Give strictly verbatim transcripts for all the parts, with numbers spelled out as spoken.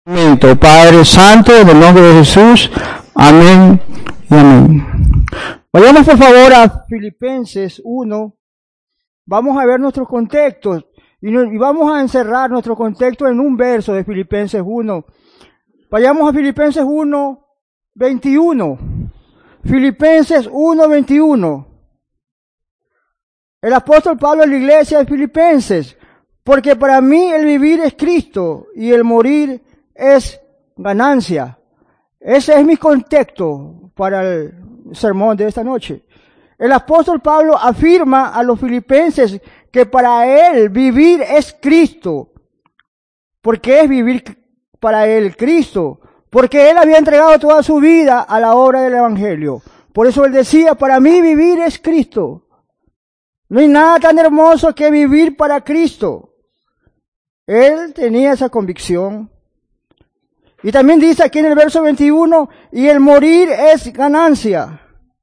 Padre Santo, en el nombre de Jesús, amén y amén. Vayamos por favor a Filipenses uno, vamos a ver nuestros contextos y, no, y vamos a encerrar nuestro contexto en un verso de Filipenses uno. Vayamos a Filipenses uno, veintiuno. Filipenses uno, veintiuno. El apóstol Pablo en la iglesia de Filipenses, porque para mí el vivir es Cristo y el morir es ganancia. Ese es mi contexto para el sermón de esta noche. El apóstol Pablo afirma a los filipenses que para él vivir es Cristo. ¿Por qué es vivir para él Cristo? Porque él había entregado toda su vida a la obra del Evangelio. Por eso él decía, para mí vivir es Cristo. No hay nada tan hermoso que vivir para Cristo. Él tenía esa convicción. Y también dice aquí en el verso veintiuno, y el morir es ganancia.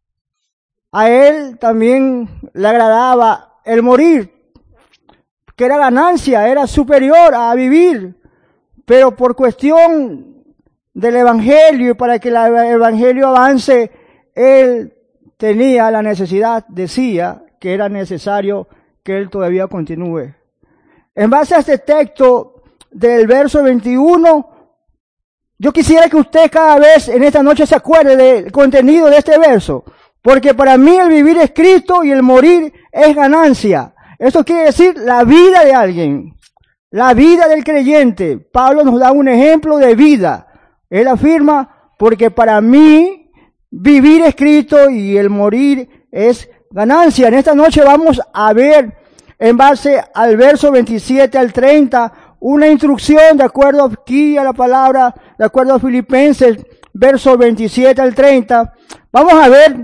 A él también le agradaba el morir, que era ganancia, era superior a vivir. Pero por cuestión del Evangelio y para que el Evangelio avance, él tenía la necesidad, decía que era necesario que él todavía continúe. En base a este texto del verso veintiuno, yo quisiera que usted cada vez en esta noche se acuerde del contenido de este verso, porque para mí el vivir es Cristo y el morir es ganancia. Esto quiere decir la vida de alguien, la vida del creyente. Pablo nos da un ejemplo de vida. Él afirma, porque para mí vivir es Cristo y el morir es ganancia. En esta noche vamos a ver, en base al verso veintisiete al treinta, una instrucción de acuerdo aquí a la palabra, de acuerdo a Filipenses, versos veintisiete al treinta. Vamos a ver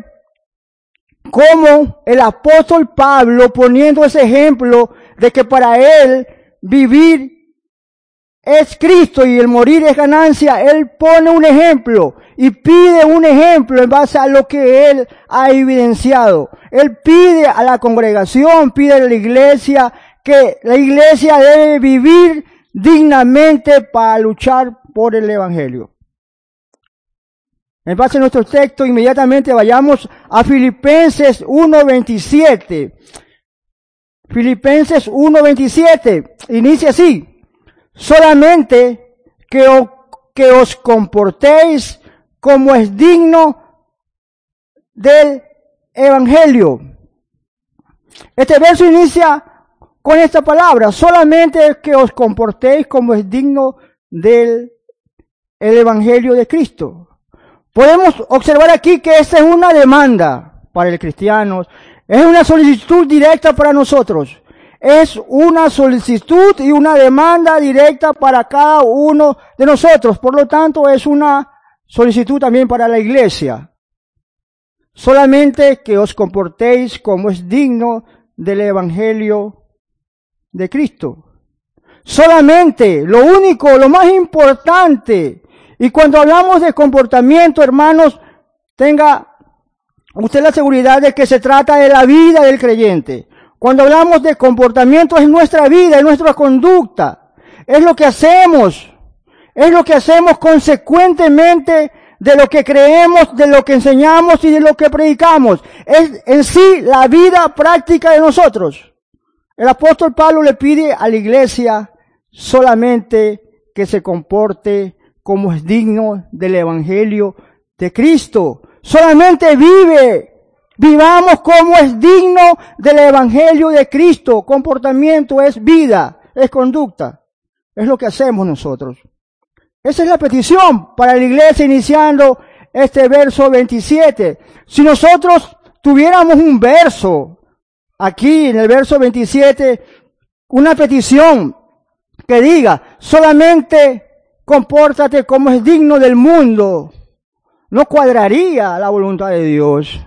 cómo el apóstol Pablo, poniendo ese ejemplo de que para él vivir es Cristo y el morir es ganancia, él pone un ejemplo y pide un ejemplo en base a lo que él ha evidenciado. Él pide a la congregación, pide a la iglesia, que la iglesia debe vivir dignamente para luchar por el Evangelio. En base a nuestro texto, inmediatamente vayamos a Filipenses uno veintisiete. Filipenses uno veintisiete inicia así: solamente que, o, que os comportéis como es digno del Evangelio. Este verso inicia con esta palabra, solamente que os comportéis como es digno del el Evangelio de Cristo. Podemos observar aquí que esta es una demanda para el cristiano, es una solicitud directa para nosotros, es una solicitud y una demanda directa para cada uno de nosotros, por lo tanto es una solicitud también para la iglesia. Solamente que os comportéis como es digno del Evangelio de Cristo. Solamente, lo único, lo más importante. Y cuando hablamos de comportamiento, hermanos, tenga usted la seguridad de que se trata de la vida del creyente. Cuando hablamos de comportamiento es nuestra vida, es nuestra conducta, es lo que hacemos, es lo que hacemos consecuentemente de lo que creemos, de lo que enseñamos y de lo que predicamos. Es en sí la vida práctica de nosotros. El apóstol Pablo le pide a la iglesia solamente que se comporte como es digno del Evangelio de Cristo. Solamente vive, vivamos como es digno del Evangelio de Cristo. Comportamiento es vida, es conducta. Es lo que hacemos nosotros. Esa es la petición para la iglesia iniciando este verso veintisiete. Si nosotros tuviéramos un verso aquí en el verso veintisiete, una petición que diga, solamente compórtate como es digno del mundo, no cuadraría la voluntad de Dios.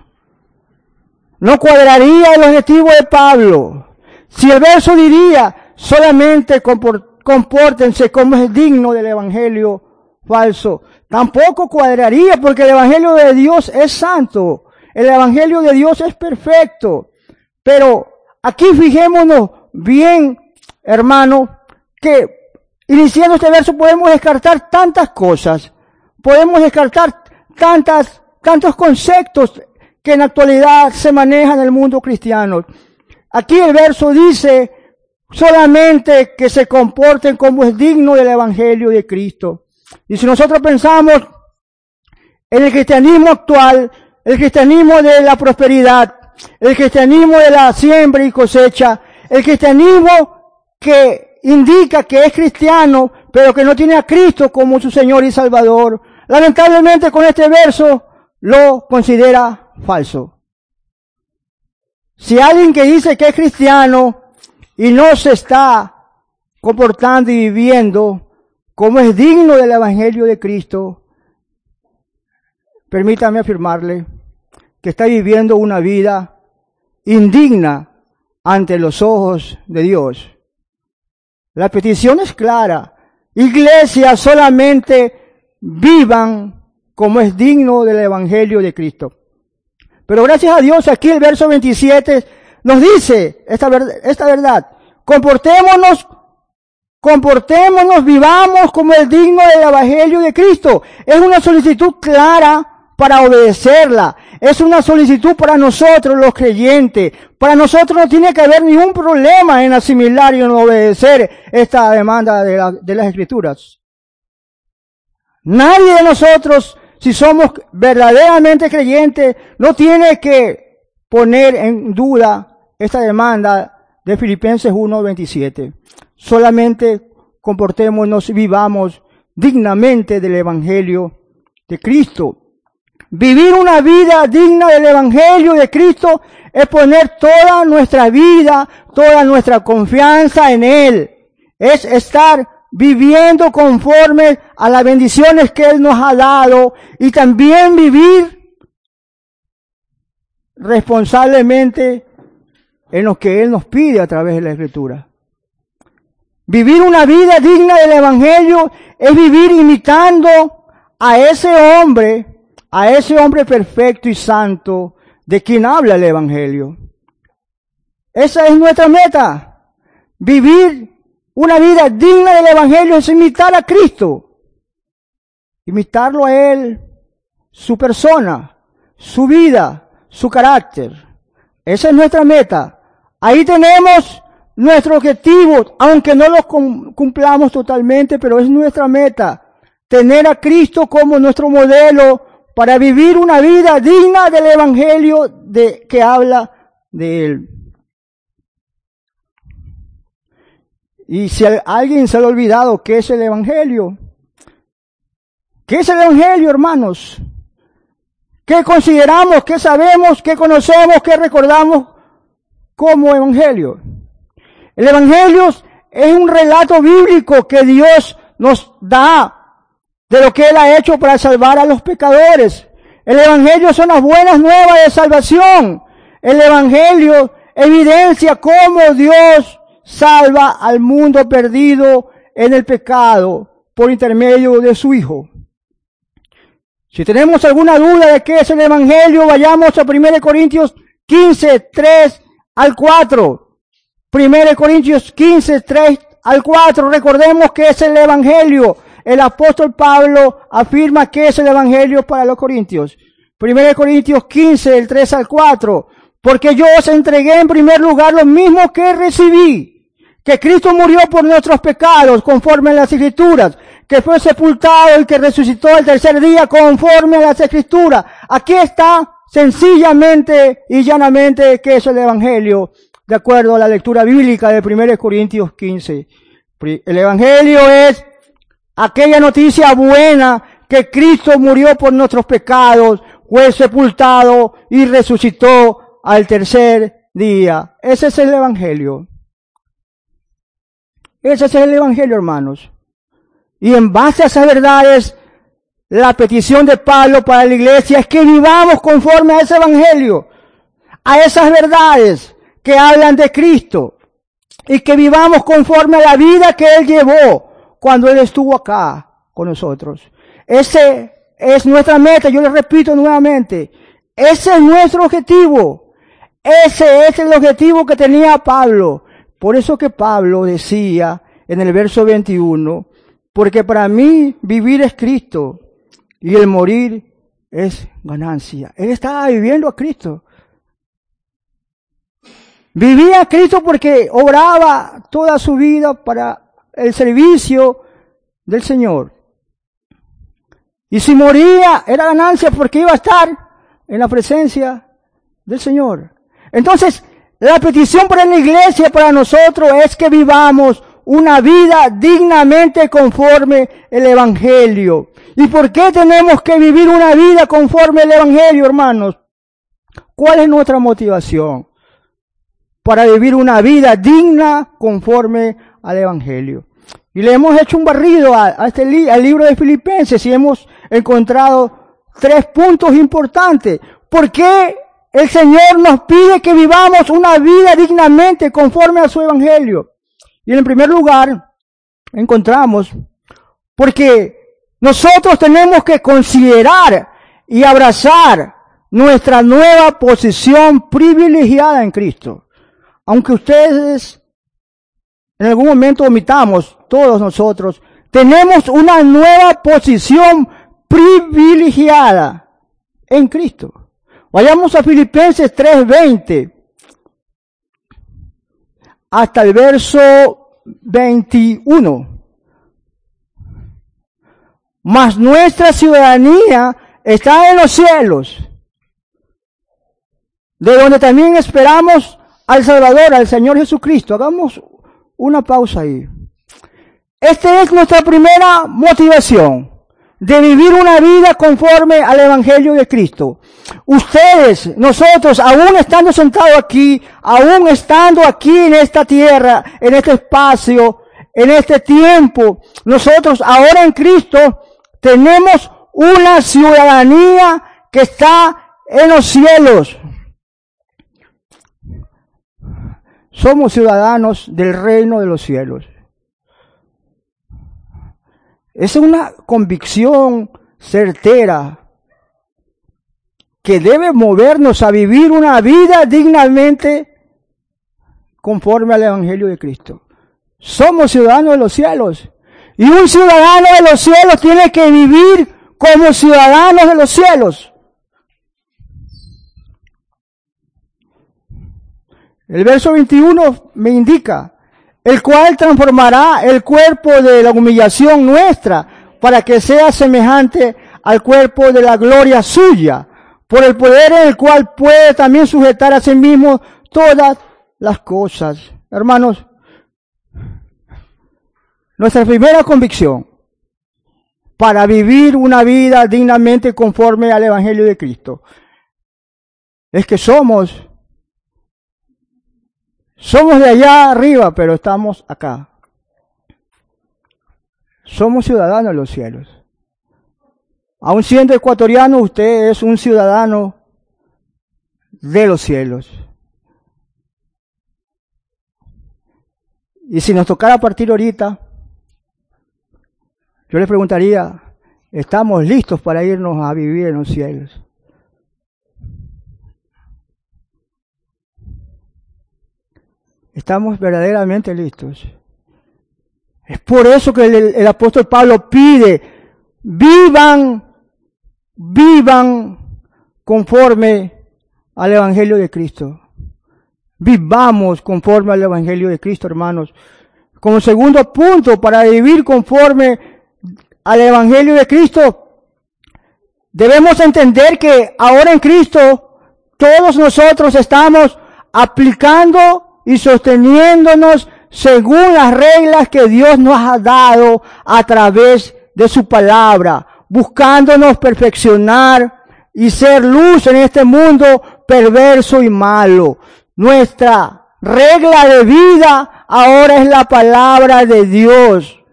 No cuadraría el objetivo de Pablo. Si el verso diría, solamente compórtense como es digno del Evangelio falso, tampoco cuadraría, porque el Evangelio de Dios es santo. El Evangelio de Dios es perfecto. Pero aquí fijémonos bien, hermano, que iniciando este verso podemos descartar tantas cosas, podemos descartar tantas, tantos conceptos que en la actualidad se manejan en el mundo cristiano. Aquí el verso dice solamente que se comporten como es digno del Evangelio de Cristo. Y si nosotros pensamos en el cristianismo actual, el cristianismo de la prosperidad, el cristianismo de la siembra y cosecha, el cristianismo que indica que es cristiano, pero que no tiene a Cristo como su Señor y Salvador, lamentablemente con este verso lo considera falso. Si alguien que dice que es cristiano y no se está comportando y viviendo como es digno del Evangelio de Cristo, permítame afirmarle que está viviendo una vida indigna ante los ojos de Dios. La petición es clara. Iglesia, solamente vivan como es digno del Evangelio de Cristo. Pero gracias a Dios, aquí el verso veintisiete nos dice esta, ver- esta verdad. Comportémonos, comportémonos, vivamos como es digno del Evangelio de Cristo. Es una solicitud clara para obedecerla. Es una solicitud para nosotros los creyentes. Para nosotros no tiene que haber ningún problema en asimilar y en obedecer esta demanda de, la, de las Escrituras. Nadie de nosotros, si somos verdaderamente creyentes, no tiene que poner en duda esta demanda de Filipenses uno veintisiete. Solamente comportémonos y vivamos dignamente del Evangelio de Cristo. Vivir una vida digna del Evangelio de Cristo es poner toda nuestra vida, toda nuestra confianza en Él. Es estar viviendo conforme a las bendiciones que Él nos ha dado y también vivir responsablemente en lo que Él nos pide a través de la Escritura. Vivir una vida digna del Evangelio es vivir imitando a ese hombre, a ese hombre perfecto y santo de quien habla el Evangelio. Esa es nuestra meta. Vivir una vida digna del Evangelio es imitar a Cristo. Imitarlo a Él, su persona, su vida, su carácter. Esa es nuestra meta. Ahí tenemos nuestro objetivo, aunque no lo cumplamos totalmente, pero es nuestra meta. Tener a Cristo como nuestro modelo para vivir una vida digna del Evangelio de, que habla de Él. Y si a alguien se le ha olvidado qué es el Evangelio, ¿qué es el Evangelio, hermanos? ¿Qué consideramos, qué sabemos, qué conocemos, qué recordamos como Evangelio? El Evangelio es un relato bíblico que Dios nos da de lo que Él ha hecho para salvar a los pecadores. El Evangelio son las buenas nuevas de salvación. El Evangelio evidencia cómo Dios salva al mundo perdido en el pecado por intermedio de su Hijo. Si tenemos alguna duda de qué es el Evangelio, vayamos a primera Corintios quince, tres al cuatro. primera Corintios quince, tres al cuatro. Recordemos que es el Evangelio. El apóstol Pablo afirma que es el Evangelio para los corintios. primera Corintios quince, del tres al cuatro. Porque yo os entregué en primer lugar lo mismo que recibí, que Cristo murió por nuestros pecados, conforme a las Escrituras, que fue sepultado y que resucitó el tercer día, conforme a las Escrituras. Aquí está sencillamente y llanamente que es el Evangelio, de acuerdo a la lectura bíblica de primera Corintios quince. El Evangelio es aquella noticia buena que Cristo murió por nuestros pecados, fue sepultado y resucitó al tercer día. Ese es el Evangelio. Ese es el Evangelio, hermanos. Y en base a esas verdades, la petición de Pablo para la iglesia es que vivamos conforme a ese Evangelio, a esas verdades que hablan de Cristo, y que vivamos conforme a la vida que Él llevó cuando Él estuvo acá con nosotros. Ese es nuestra meta, yo le repito nuevamente, ese es nuestro objetivo. Ese es el objetivo que tenía Pablo. Por eso que Pablo decía en el verso veintiuno, porque para mí vivir es Cristo y el morir es ganancia. Él estaba viviendo a Cristo. Vivía a Cristo porque obraba toda su vida para el servicio del Señor. Y si moría, era ganancia porque iba a estar en la presencia del Señor. Entonces, la petición para la iglesia, para nosotros, es que vivamos una vida dignamente conforme el Evangelio. ¿Y por qué tenemos que vivir una vida conforme el Evangelio, hermanos? ¿Cuál es nuestra motivación para vivir una vida digna conforme al Evangelio? Y le hemos hecho un barrido a, a este li, al libro de Filipenses y hemos encontrado tres puntos importantes. ¿Por qué el Señor nos pide que vivamos una vida dignamente conforme a su Evangelio? Y en primer lugar, encontramos, porque nosotros tenemos que considerar y abrazar nuestra nueva posición privilegiada en Cristo. Aunque ustedes en algún momento omitamos, todos nosotros, tenemos una nueva posición privilegiada en Cristo. Vayamos a Filipenses tres veinte. Hasta el verso veintiuno. Mas nuestra ciudadanía está en los cielos, de donde también esperamos al Salvador, al Señor Jesucristo. Hagamos una pausa ahí. Esta es nuestra primera motivación, de vivir una vida conforme al Evangelio de Cristo. Ustedes, nosotros, aún estando sentados aquí, aún estando aquí en esta tierra, en este espacio, en este tiempo, nosotros ahora en Cristo tenemos una ciudadanía que está en los cielos. Somos ciudadanos del reino de los cielos. Es una convicción certera que debe movernos a vivir una vida dignamente conforme al Evangelio de Cristo. Somos ciudadanos de los cielos. Y un ciudadano de los cielos tiene que vivir como ciudadanos de los cielos. El verso veintiuno me indica, el cual transformará el cuerpo de la humillación nuestra para que sea semejante al cuerpo de la gloria suya, por el poder en el cual puede también sujetar a sí mismo todas las cosas. Hermanos, nuestra primera convicción para vivir una vida dignamente conforme al Evangelio de Cristo es que somos Somos de allá arriba, pero estamos acá. Somos ciudadanos de los cielos. Aun siendo ecuatoriano, usted es un ciudadano de los cielos. Y si nos tocara partir ahorita, yo le preguntaría, ¿estamos listos para irnos a vivir en los cielos? Estamos verdaderamente listos. Es por eso que el, el apóstol Pablo pide, vivan, vivan conforme al Evangelio de Cristo. Vivamos conforme al Evangelio de Cristo, hermanos. Como segundo punto, para vivir conforme al Evangelio de Cristo, debemos entender que ahora en Cristo todos nosotros estamos aplicando y sosteniéndonos según las reglas que Dios nos ha dado a través de su palabra, buscándonos perfeccionar y ser luz en este mundo perverso y malo. Nuestra regla de vida ahora es la palabra de Dios.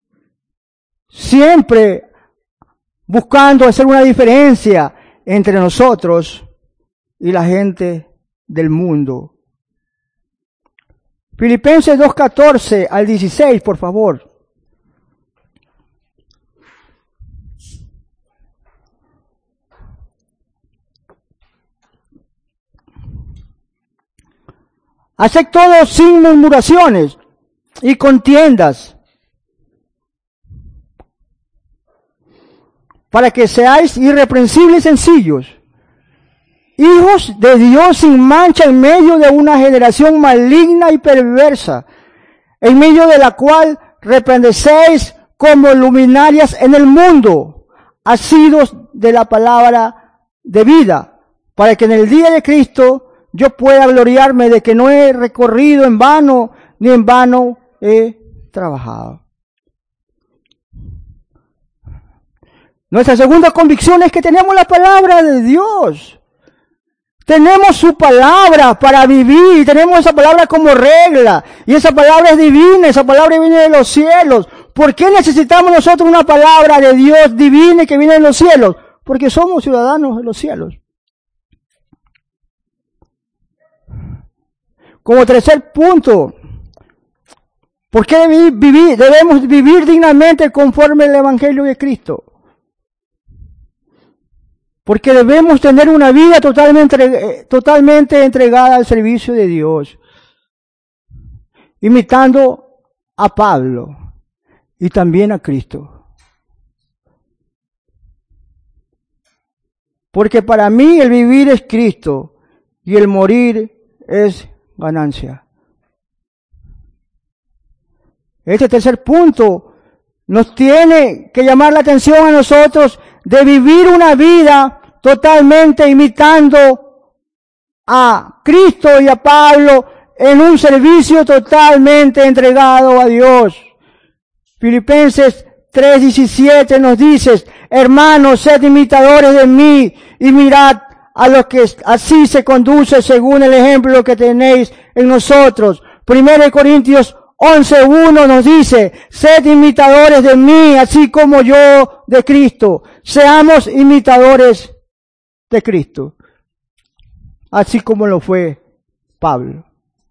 Siempre buscando hacer una diferencia entre nosotros y la gente del mundo. Filipenses dos, catorce al dieciséis, por favor. Haced todo sin murmuraciones y contiendas, para que seáis irreprensibles y sencillos, hijos de Dios sin mancha en medio de una generación maligna y perversa, en medio de la cual resplandecéis como luminarias en el mundo, asidos de la palabra de vida, para que en el día de Cristo yo pueda gloriarme de que no he recorrido en vano, ni en vano he trabajado. Nuestra segunda convicción es que tenemos la palabra de Dios. Tenemos su palabra para vivir, tenemos esa palabra como regla, y esa palabra es divina, esa palabra viene de los cielos. ¿Por qué necesitamos nosotros una palabra de Dios divina que viene de los cielos? Porque somos ciudadanos de los cielos. Como tercer punto, ¿por qué vivir, debemos vivir dignamente conforme al Evangelio de Cristo? Porque debemos tener una vida totalmente, totalmente entregada al servicio de Dios, imitando a Pablo y también a Cristo. Porque para mí el vivir es Cristo y el morir es ganancia. Este tercer punto nos tiene que llamar la atención a nosotros de vivir una vida totalmente imitando a Cristo y a Pablo en un servicio totalmente entregado a Dios. Filipenses tres diecisiete nos dice: hermanos, sed imitadores de mí y mirad a los que así se conduce según el ejemplo que tenéis en nosotros. Primero de Corintios once uno nos dice: sed imitadores de mí, así como yo de Cristo. Seamos imitadores de Cristo, así como lo fue Pablo.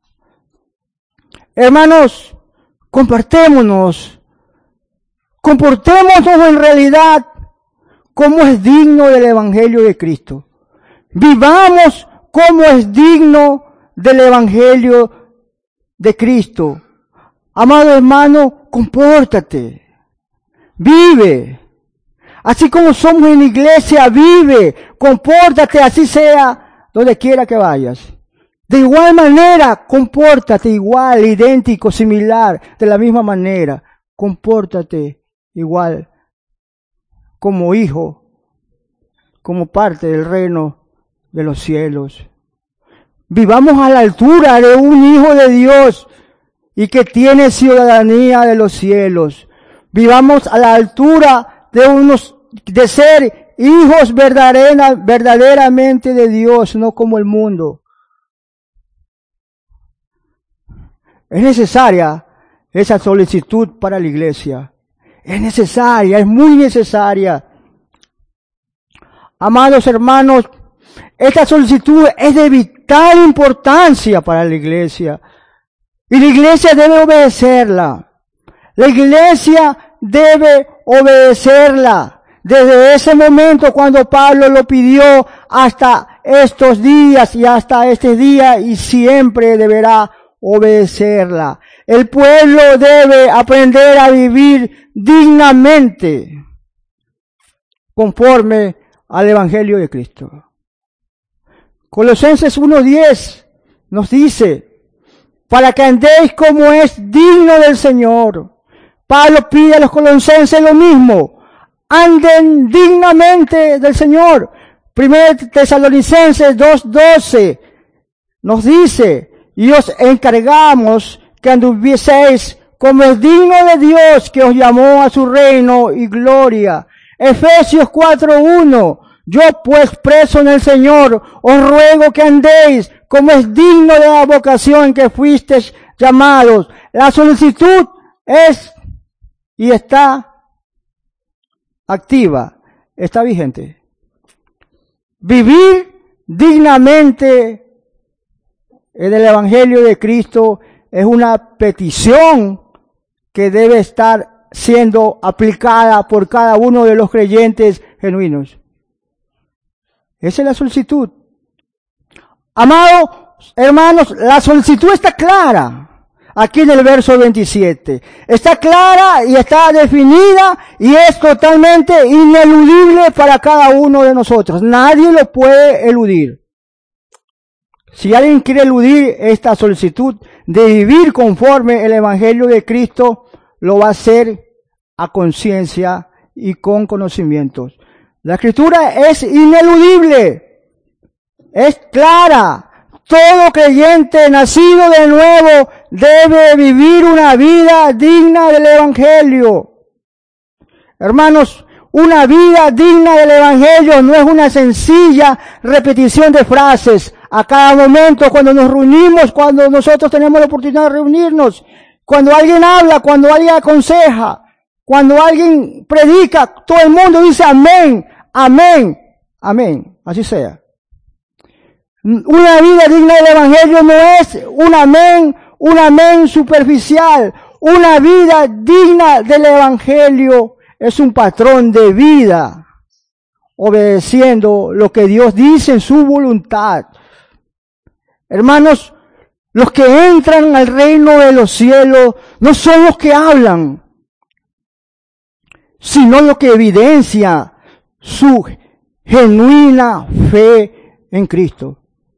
Hermanos, compartémonos, comportémonos en realidad como es digno del Evangelio de Cristo. Vivamos como es digno del Evangelio de Cristo. Amado hermano, compórtate, vive. Así como somos en la iglesia, vive, compórtate, así sea donde quiera que vayas. De igual manera, compórtate igual, idéntico, similar, de la misma manera. Compórtate igual como hijo, como parte del reino de los cielos. Vivamos a la altura de un hijo de Dios y que tiene ciudadanía de los cielos. Vivamos a la altura de unos, de ser hijos verdadera, verdaderamente de Dios, no como el mundo. Es necesaria esa solicitud para la iglesia. Es necesaria, es muy necesaria. Amados hermanos, esta solicitud es de vital importancia para la iglesia. Y la iglesia debe obedecerla. La iglesia debe obedecerla. Desde ese momento cuando Pablo lo pidió hasta estos días y hasta este día, y siempre deberá obedecerla. El pueblo debe aprender a vivir dignamente conforme al Evangelio de Cristo. Colosenses uno diez nos dice: para que andéis como es digno del Señor. Pablo pide a los colosenses lo mismo: anden dignamente del Señor. Primero Tesalonicenses dos doce nos dice: y os encargamos que anduvieseis como es digno de Dios, que os llamó a su reino y gloria. Efesios cuatro uno: yo pues preso en el Señor, os ruego que andéis como es digno de la vocación en que fuisteis llamados. La solicitud es y está activa, está vigente. Vivir dignamente en el Evangelio de Cristo es una petición que debe estar siendo aplicada por cada uno de los creyentes genuinos. Esa es la solicitud. Amados hermanos, la solicitud está clara. aquí en el verso veintisiete. Está clara y está definida y es totalmente ineludible para cada uno de nosotros. Nadie lo puede eludir. Si alguien quiere eludir esta solicitud de vivir conforme el Evangelio de Cristo, lo va a hacer a conciencia y con conocimientos. La Escritura es ineludible, es clara. Todo creyente nacido de nuevo debe vivir una vida digna del Evangelio. Hermanos, una vida digna del Evangelio no es una sencilla repetición de frases a cada momento cuando nos reunimos, cuando nosotros tenemos la oportunidad de reunirnos, cuando alguien habla, cuando alguien aconseja, cuando alguien predica, todo el mundo dice amén, amén, amén, así sea. Una vida digna del Evangelio no es un amén, un amén superficial. Una vida digna del Evangelio es un patrón de vida, obedeciendo lo que Dios dice en su voluntad. Hermanos, los que entran al reino de los cielos no son los que hablan, sino los que evidencia su genuina fe en Cristo.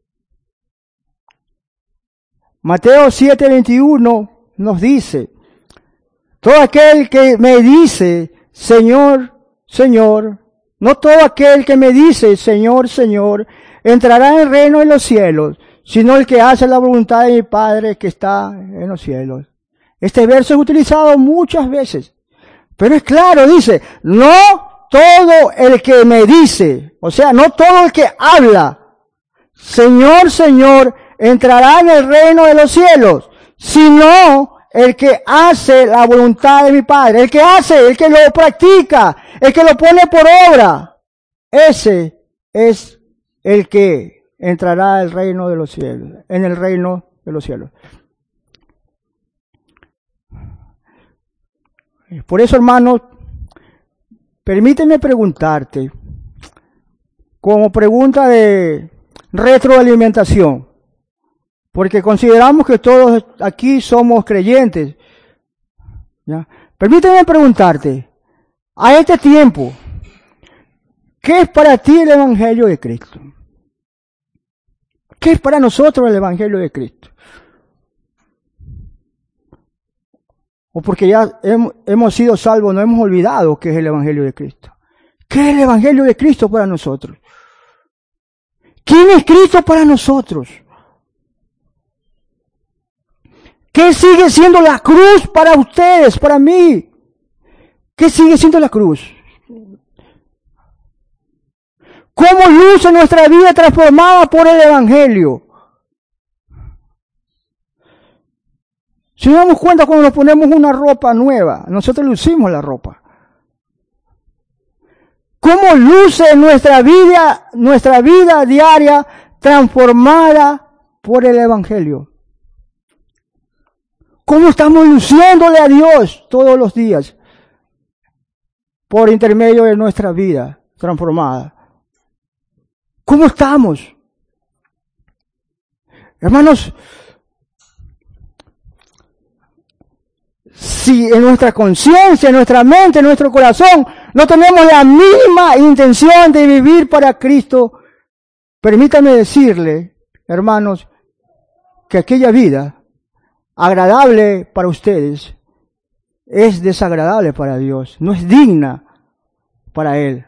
Mateo siete veintiuno nos dice, todo aquel que me dice, Señor, Señor, no todo aquel que me dice, Señor, Señor, entrará en el reino de los cielos, sino el que hace la voluntad de mi Padre que está en los cielos. Este verso es utilizado muchas veces, pero es claro, dice, no todo el que me dice, o sea, no todo el que habla, Señor, Señor, entrará en el reino de los cielos, sino el que hace la voluntad de mi Padre, el que hace, el que lo practica, el que lo pone por obra, ese es el que entrará al reino de los cielos, en el reino de los cielos. Por eso, hermanos, permíteme preguntarte, como pregunta de retroalimentación, porque consideramos que todos aquí somos creyentes. ¿Ya? Permíteme preguntarte, a este tiempo, ¿qué es para ti el Evangelio de Cristo? ¿Qué es para nosotros el Evangelio de Cristo? O porque ya hemos, hemos sido salvos, no hemos olvidado qué es el Evangelio de Cristo. ¿Qué es el Evangelio de Cristo para nosotros? ¿Quién es Cristo para nosotros? ¿Qué sigue siendo la cruz para ustedes, para mí? ¿Qué sigue siendo la cruz? ¿Cómo luce nuestra vida transformada por el Evangelio? Si nos damos cuenta cuando nos ponemos una ropa nueva, nosotros lucimos la ropa. ¿Cómo luce nuestra vida, nuestra vida diaria transformada por el Evangelio? ¿Cómo estamos luciéndole a Dios todos los días por intermedio de nuestra vida transformada? ¿Cómo estamos? Hermanos, si en nuestra conciencia, en nuestra mente, en nuestro corazón no tenemos la mínima intención de vivir para Cristo, permítanme decirle, hermanos, que aquella vida agradable para ustedes es desagradable para Dios, no es digna para Él.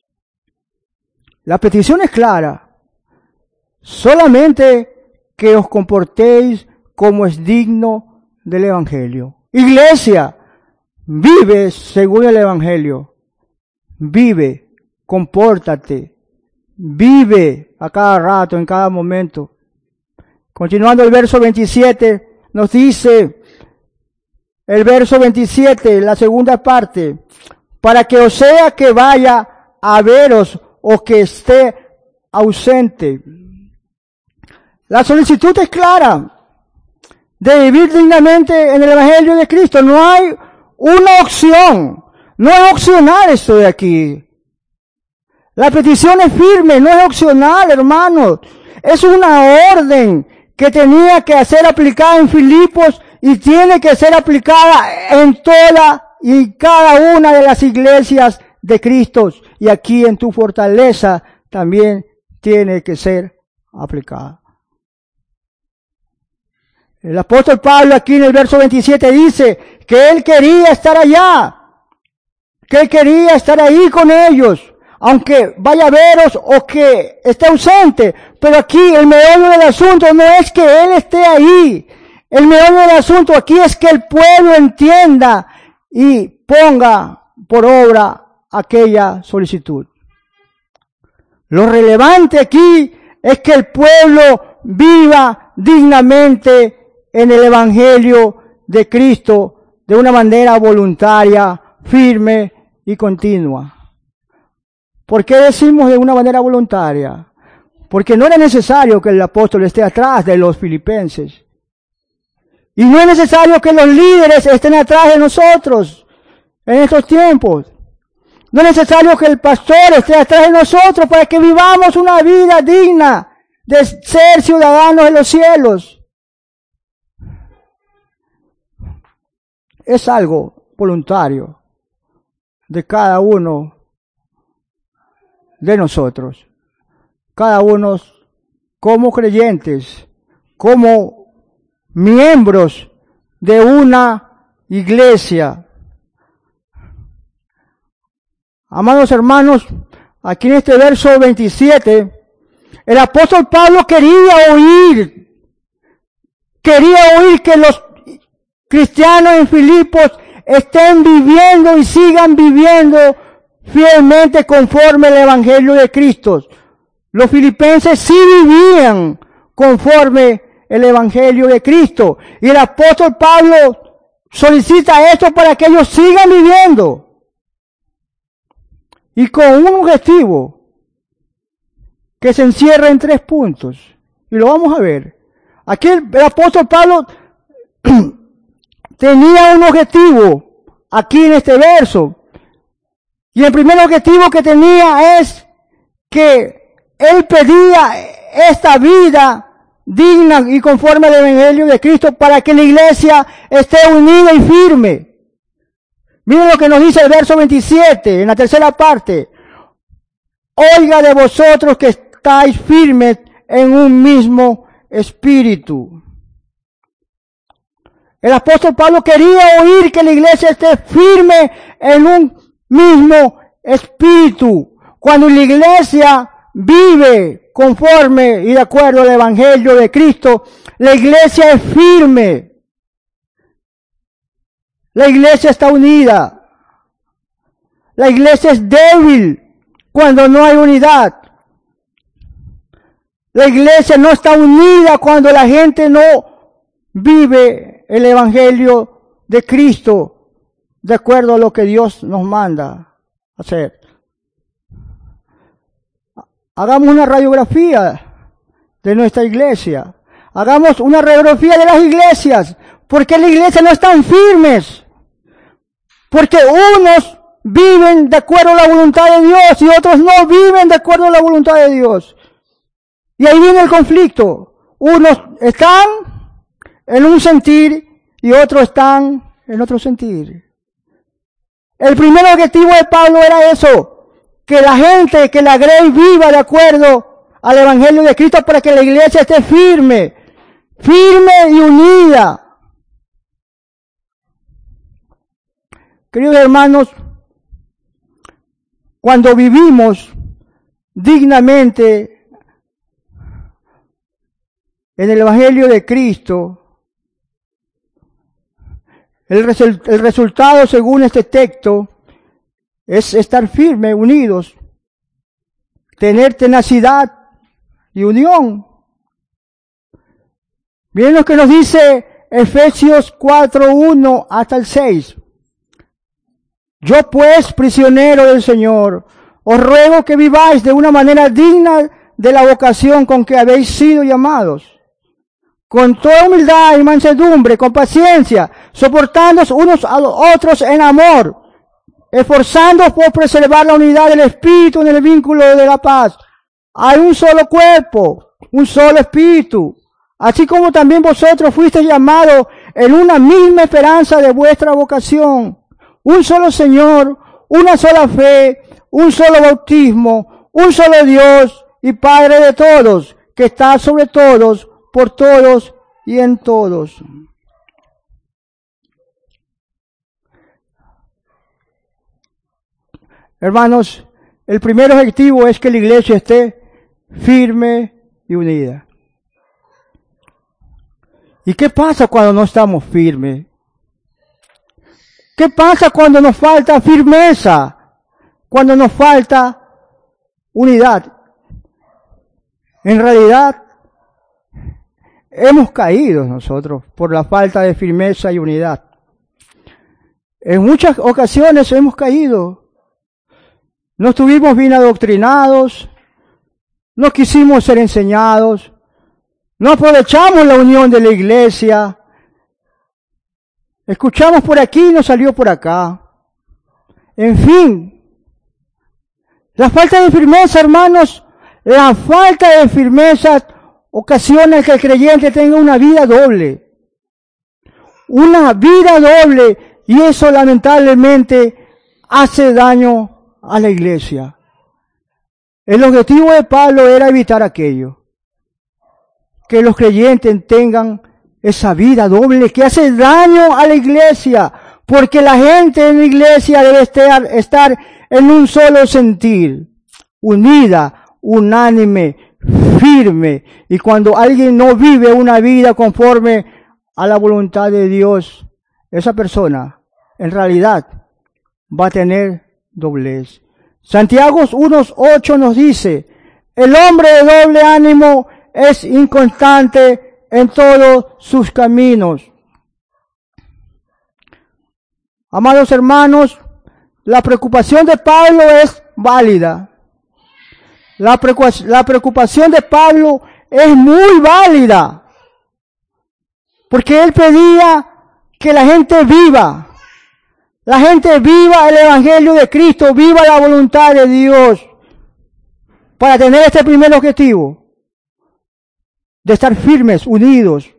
La petición es clara, solamente que os comportéis como es digno del Evangelio. Iglesia, vive según el Evangelio, vive, compórtate, vive a cada rato, en cada momento. Continuando el verso veintisiete, nos dice el verso veintisiete, la segunda parte, para que o sea que vaya a veros o que esté ausente. La solicitud es clara de vivir dignamente en el Evangelio de Cristo. No hay una opción, no es opcional esto de aquí. La petición es firme, no es opcional, hermanos. Es una orden que tenía que ser aplicada en Filipos y y tiene que ser aplicada en toda y cada una de las iglesias de Cristo. Y aquí en tu fortaleza también tiene que ser aplicada. El apóstol Pablo aquí en el verso veintisiete dice que él quería estar allá, que él quería estar ahí con ellos, aunque vaya a veros o que esté ausente. Pero aquí el meollo del asunto no es que él esté ahí. El meollo del asunto aquí es que el pueblo entienda y ponga por obra aquella solicitud. Lo relevante aquí es que el pueblo viva dignamente en el Evangelio de Cristo de una manera voluntaria, firme y continua. ¿Por qué decimos de una manera voluntaria? Porque no era necesario que el apóstol esté atrás de los filipenses. Y no es necesario que los líderes estén atrás de nosotros en estos tiempos. No es necesario que el pastor esté atrás de nosotros para que vivamos una vida digna de ser ciudadanos de los cielos. Es algo voluntario de cada uno de nosotros. Cada uno como creyentes, como miembros de una iglesia. Amados hermanos, aquí en este verso veintisiete, el apóstol Pablo quería oír, quería oír que los cristianos en Filipos estén viviendo y sigan viviendo fielmente conforme al Evangelio de Cristo. Los filipenses sí vivían conforme el Evangelio de Cristo. Y el apóstol Pablo solicita esto para que ellos sigan viviendo. Y con un objetivo que se encierra en tres puntos. Y lo vamos a ver. Aquí el, el apóstol Pablo tenía un objetivo aquí en este verso. Y el primer objetivo que tenía es que él pedía esta vida digna y conforme al Evangelio de Cristo para que la iglesia esté unida y firme. Miren lo que nos dice el verso veintisiete, en la tercera parte. Oiga de vosotros que estáis firmes en un mismo espíritu. El apóstol Pablo quería oír que la iglesia esté firme en un mismo espíritu. Cuando la iglesia vive conforme y de acuerdo al Evangelio de Cristo, la iglesia es firme. La iglesia está unida. La iglesia es débil cuando no hay unidad. La iglesia no está unida cuando la gente no vive el Evangelio de Cristo de acuerdo a lo que Dios nos manda hacer. Hagamos una radiografía de nuestra iglesia. Hagamos una radiografía de las iglesias. ¿Por qué las iglesias no están firmes? Porque unos viven de acuerdo a la voluntad de Dios y otros no viven de acuerdo a la voluntad de Dios. Y ahí viene el conflicto. Unos están en un sentir y otros están en otro sentir. El primer objetivo de Pablo era eso, que la gente, que la grey viva de acuerdo al Evangelio de Cristo para que la iglesia esté firme, firme y unida. Queridos hermanos, cuando vivimos dignamente en el Evangelio de Cristo, el, resu- el resultado según este texto es estar firmes, unidos, tener tenacidad y unión. Miren lo que nos dice Efesios cuatro, uno hasta el seis. Yo pues, prisionero del Señor, os ruego que viváis de una manera digna de la vocación con que habéis sido llamados, con toda humildad y mansedumbre, con paciencia, soportándoos unos a los otros en amor, esforzándoos por preservar la unidad del Espíritu en el vínculo de la paz. Hay un solo cuerpo, un solo Espíritu, así como también vosotros fuisteis llamados en una misma esperanza de vuestra vocación, un solo Señor, una sola fe, un solo bautismo, un solo Dios y Padre de todos, que está sobre todos, por todos y en todos. Hermanos, el primer objetivo es que la iglesia esté firme y unida. ¿Y qué pasa cuando no estamos firmes? ¿Qué pasa cuando nos falta firmeza? Cuando nos falta unidad. En realidad, hemos caído nosotros por la falta de firmeza y unidad. En muchas ocasiones hemos caído. No estuvimos bien adoctrinados, no quisimos ser enseñados, no aprovechamos la unión de la iglesia, escuchamos por aquí y nos salió por acá. En fin, la falta de firmeza, hermanos, la falta de firmeza ocasiona que el creyente tenga una vida doble. Una vida doble, y eso lamentablemente hace daño a la iglesia. El objetivo de Pablo era evitar aquello. Que los creyentes tengan esa vida doble que hace daño a la iglesia, porque la gente en la iglesia debe estar, estar en un solo sentir, unida, unánime, firme. Y cuando alguien no vive una vida conforme a la voluntad de Dios, esa persona en realidad va a tener doblez. Santiago uno ocho nos dice, el hombre de doble ánimo es inconstante en todos sus caminos. Amados hermanos, la preocupación de Pablo es válida. La preocupación de Pablo es muy válida, porque él pedía que la gente viva. La gente viva el Evangelio de Cristo, viva la voluntad de Dios, para tener este primer objetivo, de estar firmes, unidos,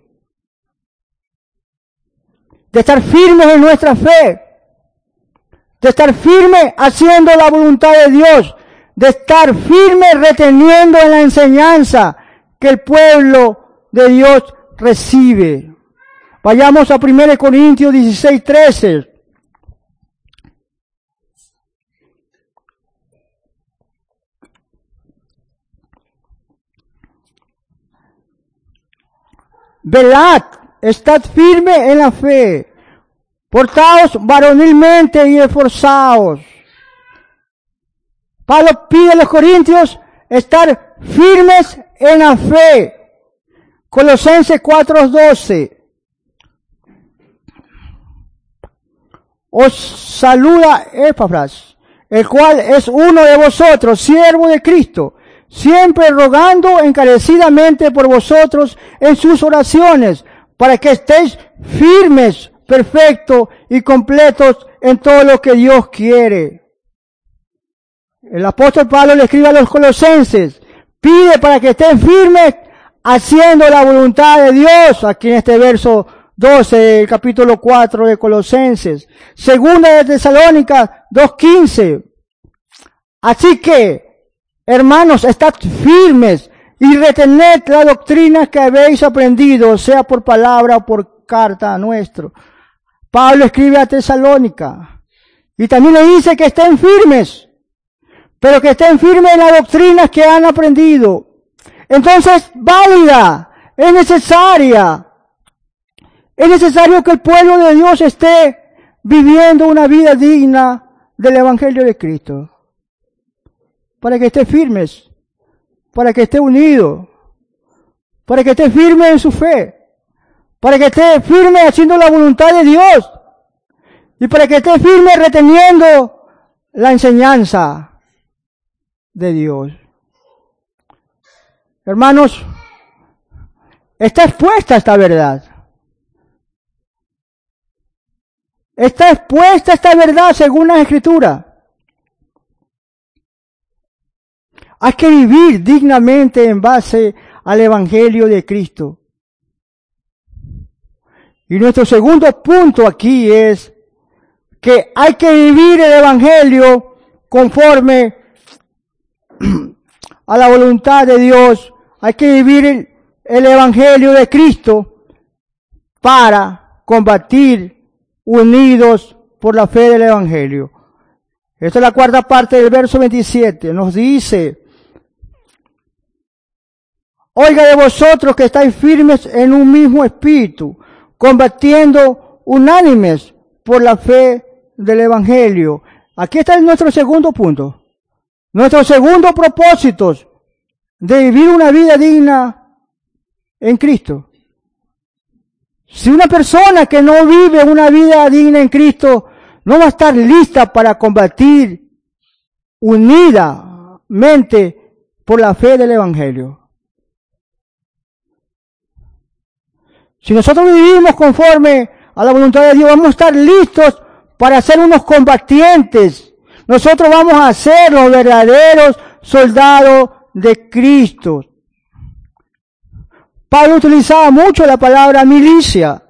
de estar firmes en nuestra fe, de estar firmes haciendo la voluntad de Dios, de estar firmes reteniendo en la enseñanza que el pueblo de Dios recibe. Vayamos a primera Corintios dieciséis, trece. Velad, estad firme en la fe, portaos varonilmente y esforzaos. Pablo pide a los corintios estar firmes en la fe. Colosenses cuatro doce. Os saluda Epafras, el cual es uno de vosotros, siervo de Cristo, siempre rogando encarecidamente por vosotros en sus oraciones, para que estéis firmes, perfectos y completos en todo lo que Dios quiere. El apóstol Pablo le escribe a los colosenses, pide para que estén firmes haciendo la voluntad de Dios, aquí en este verso doce del capítulo cuatro de Colosenses. Segunda de Tesalónica dos quince. Así que, hermanos, estad firmes y retened la doctrina que habéis aprendido, sea por palabra o por carta nuestro. Pablo escribe a Tesalónica y también le dice que estén firmes, pero que estén firmes en las doctrinas que han aprendido. Entonces, válida, es necesaria. Es necesario que el pueblo de Dios esté viviendo una vida digna del Evangelio de Cristo. Para que esté firmes, para que esté unido, para que esté firme en su fe, para que esté firme haciendo la voluntad de Dios y para que esté firme reteniendo la enseñanza de Dios. Hermanos, está expuesta esta verdad. Está expuesta esta verdad según la Escritura. Hay que vivir dignamente en base al Evangelio de Cristo. Y nuestro segundo punto aquí es que hay que vivir el Evangelio conforme a la voluntad de Dios. Hay que vivir el, el Evangelio de Cristo para combatir unidos por la fe del Evangelio. Esta es la cuarta parte del verso veintisiete. Nos dice: oiga de vosotros que estáis firmes en un mismo espíritu, combatiendo unánimes por la fe del Evangelio. Aquí está nuestro segundo punto. Nuestro segundo propósito de vivir una vida digna en Cristo. Si una persona que no vive una vida digna en Cristo no va a estar lista para combatir unidamente por la fe del Evangelio. Si nosotros vivimos conforme a la voluntad de Dios, vamos a estar listos para ser unos combatientes. Nosotros vamos a ser los verdaderos soldados de Cristo. Pablo utilizaba mucho la palabra milicia.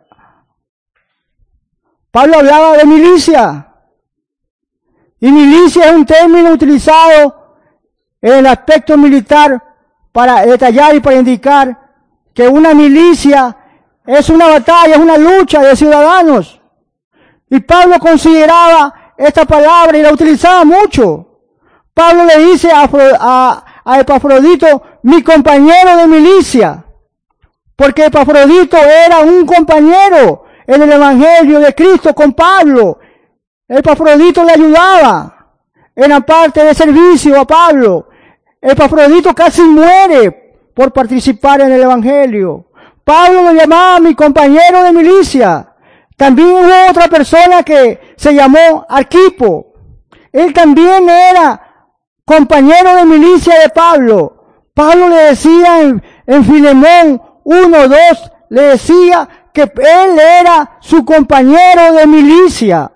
Pablo hablaba de milicia. Y milicia es un término utilizado en el aspecto militar para detallar y para indicar que una milicia es una batalla, es una lucha de ciudadanos. Y Pablo consideraba esta palabra y la utilizaba mucho. Pablo le dice a, a, a Epafrodito, mi compañero de milicia. Porque Epafrodito era un compañero en el Evangelio de Cristo con Pablo. Epafrodito le ayudaba en la parte de servicio a Pablo. Epafrodito casi muere por participar en el Evangelio. Pablo lo llamaba mi compañero de milicia. También hubo otra persona que se llamó Arquipo. Él también era compañero de milicia de Pablo. Pablo le decía en, en Filemón uno, dos, le decía que él era su compañero de milicia.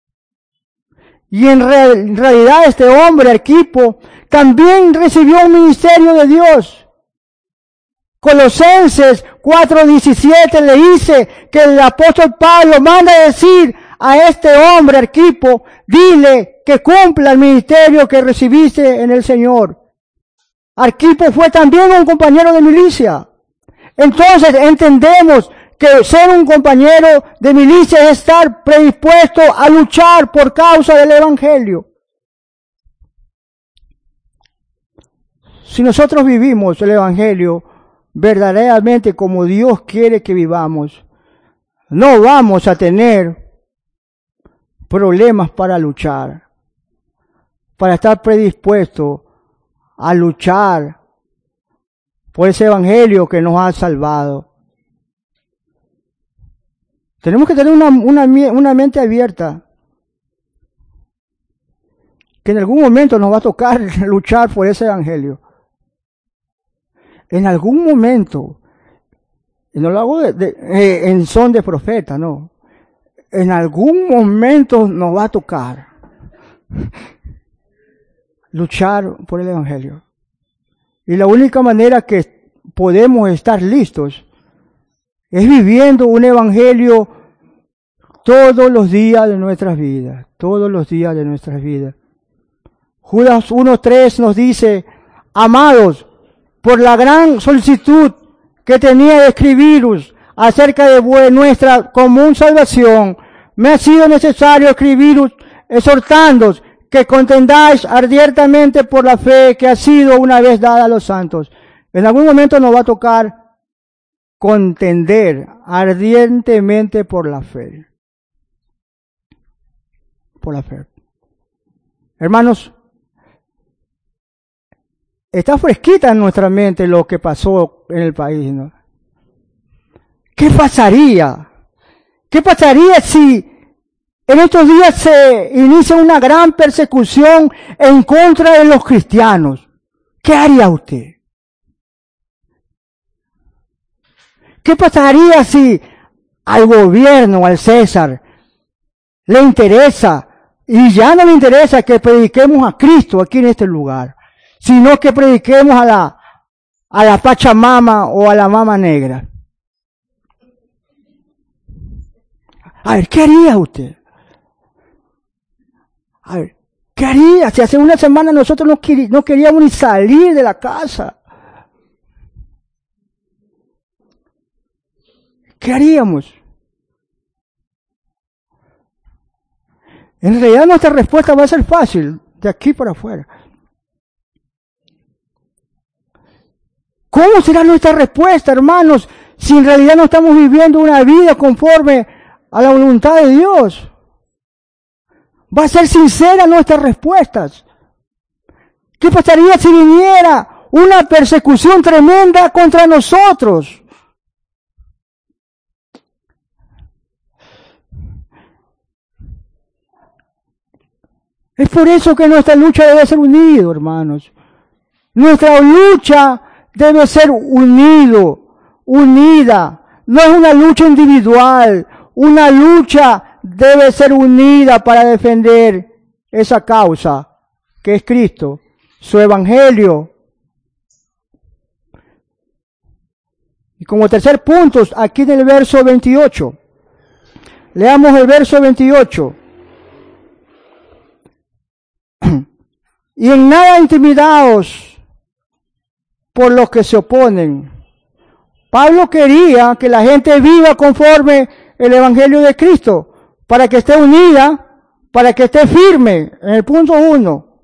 Y en, re, en realidad este hombre, Arquipo, también recibió un ministerio de Dios. Colosenses cuatro diecisiete le dice que el apóstol Pablo manda a decir a este hombre, Arquipo, dile que cumpla el ministerio que recibiste en el Señor. Arquipo fue también un compañero de milicia. Entonces entendemos que ser un compañero de milicia es estar predispuesto a luchar por causa del Evangelio. Si nosotros vivimos el Evangelio verdaderamente como Dios quiere que vivamos, no vamos a tener problemas para luchar, para estar predispuestos a luchar por ese Evangelio que nos ha salvado. Tenemos que tener una, una, una mente abierta, que en algún momento nos va a tocar luchar por ese Evangelio. En algún momento, y no lo hago de, de, eh, en son de profeta, no. En algún momento nos va a tocar luchar por el Evangelio. Y la única manera que podemos estar listos es viviendo un Evangelio todos los días de nuestras vidas, todos los días de nuestras vidas. Judas uno tres nos dice, amados, por la gran solicitud que tenía de escribiros acerca de nuestra común salvación, me ha sido necesario escribiros exhortándoos que contendáis ardientemente por la fe que ha sido una vez dada a los santos. En algún momento nos va a tocar contender ardientemente por la fe. Por la fe. Hermanos, está fresquita en nuestra mente lo que pasó en el país, ¿no? ¿Qué pasaría? ¿Qué pasaría si en estos días se inicia una gran persecución en contra de los cristianos? ¿Qué haría usted? ¿Qué pasaría si al gobierno, al César, le interesa, y ya no le interesa que prediquemos a Cristo aquí en este lugar, sino que prediquemos a la, a la Pachamama o a la Mama Negra? A ver, ¿qué haría usted? A ver, ¿qué haría si hace una semana nosotros no, querí, no queríamos ni salir de la casa? ¿Qué haríamos? En realidad nuestra respuesta va a ser fácil, de aquí para afuera. ¿Cómo será nuestra respuesta, hermanos, si en realidad no estamos viviendo una vida conforme a la voluntad de Dios? Va a ser sincera nuestras respuestas. ¿Qué pasaría si viniera una persecución tremenda contra nosotros? Es por eso que nuestra lucha debe ser unida, hermanos. Nuestra lucha debe ser unido, unida. No es una lucha individual. Una lucha debe ser unida para defender esa causa que es Cristo, su evangelio. Y como tercer punto, aquí en el verso veintiocho. Leamos el verso veintiocho. Y en nada intimidados por los que se oponen. Pablo quería que la gente viva conforme el evangelio de Cristo, para que esté unida, para que esté firme, en el punto uno.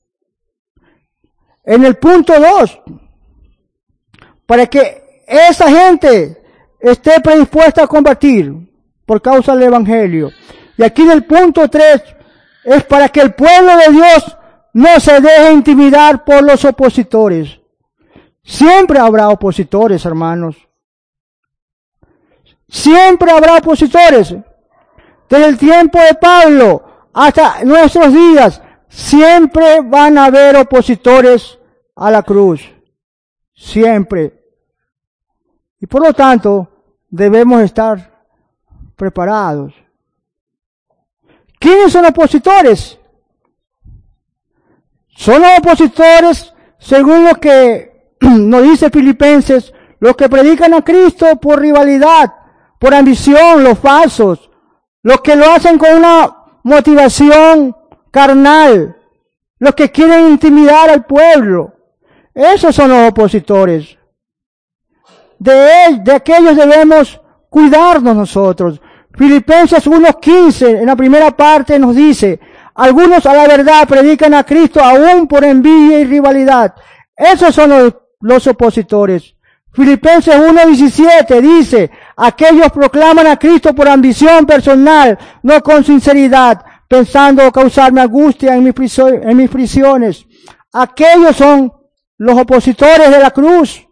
En el punto dos, para que esa gente esté predispuesta a combatir por causa del evangelio. Y aquí en el punto tres, es para que el pueblo de Dios no se deje intimidar por los opositores. Siempre habrá opositores, hermanos. Siempre habrá opositores. Desde el tiempo de Pablo hasta nuestros días, siempre van a haber opositores a la cruz. Siempre. Y por lo tanto, debemos estar preparados. ¿Quiénes son opositores? Son los opositores, según lo que nos dice Filipenses, los que predican a Cristo por rivalidad, por ambición, los falsos, los que lo hacen con una motivación carnal, los que quieren intimidar al pueblo. Esos son los opositores. De, él, de aquellos debemos cuidarnos nosotros. Filipenses uno quince, en la primera parte nos dice, algunos a la verdad predican a Cristo aún por envidia y rivalidad. Esos son los, los opositores. Filipenses uno diecisiete dice, aquellos proclaman a Cristo por ambición personal, no con sinceridad, pensando causarme angustia en mis, prisiones, en mis prisiones. Aquellos son los opositores de la cruz.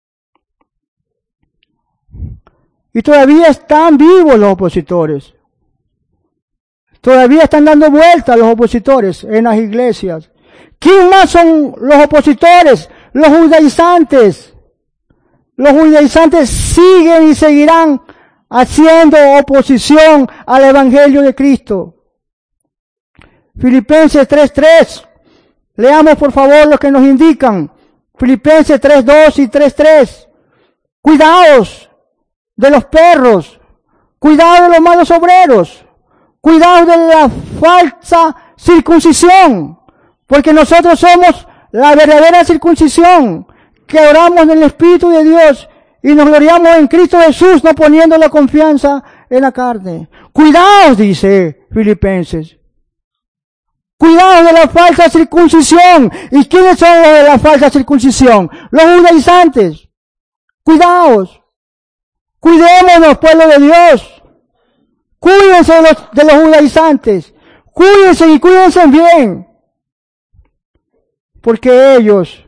Y todavía están vivos los opositores. Todavía están dando vueltas los opositores en las iglesias. ¿Quién más son los opositores? Los judaizantes. Los judaizantes siguen y seguirán haciendo oposición al evangelio de Cristo. Filipenses tres tres. Leamos por favor lo que nos indican. Filipenses tres dos y tres tres. Cuidaos de los perros. Cuidado de los malos obreros. Cuidado de la falsa circuncisión. Porque nosotros somos la verdadera circuncisión, que oramos en el Espíritu de Dios y nos gloriamos en Cristo Jesús, no poniendo la confianza en la carne. Cuidaos, dice Filipenses. Cuidaos de la falsa circuncisión. ¿Y quiénes son los de la falsa circuncisión? Los judaizantes. Cuidaos. Cuidémonos, pueblo de Dios. Cuídense de los, de los judaizantes. Cuídense y cuídense bien. Porque ellos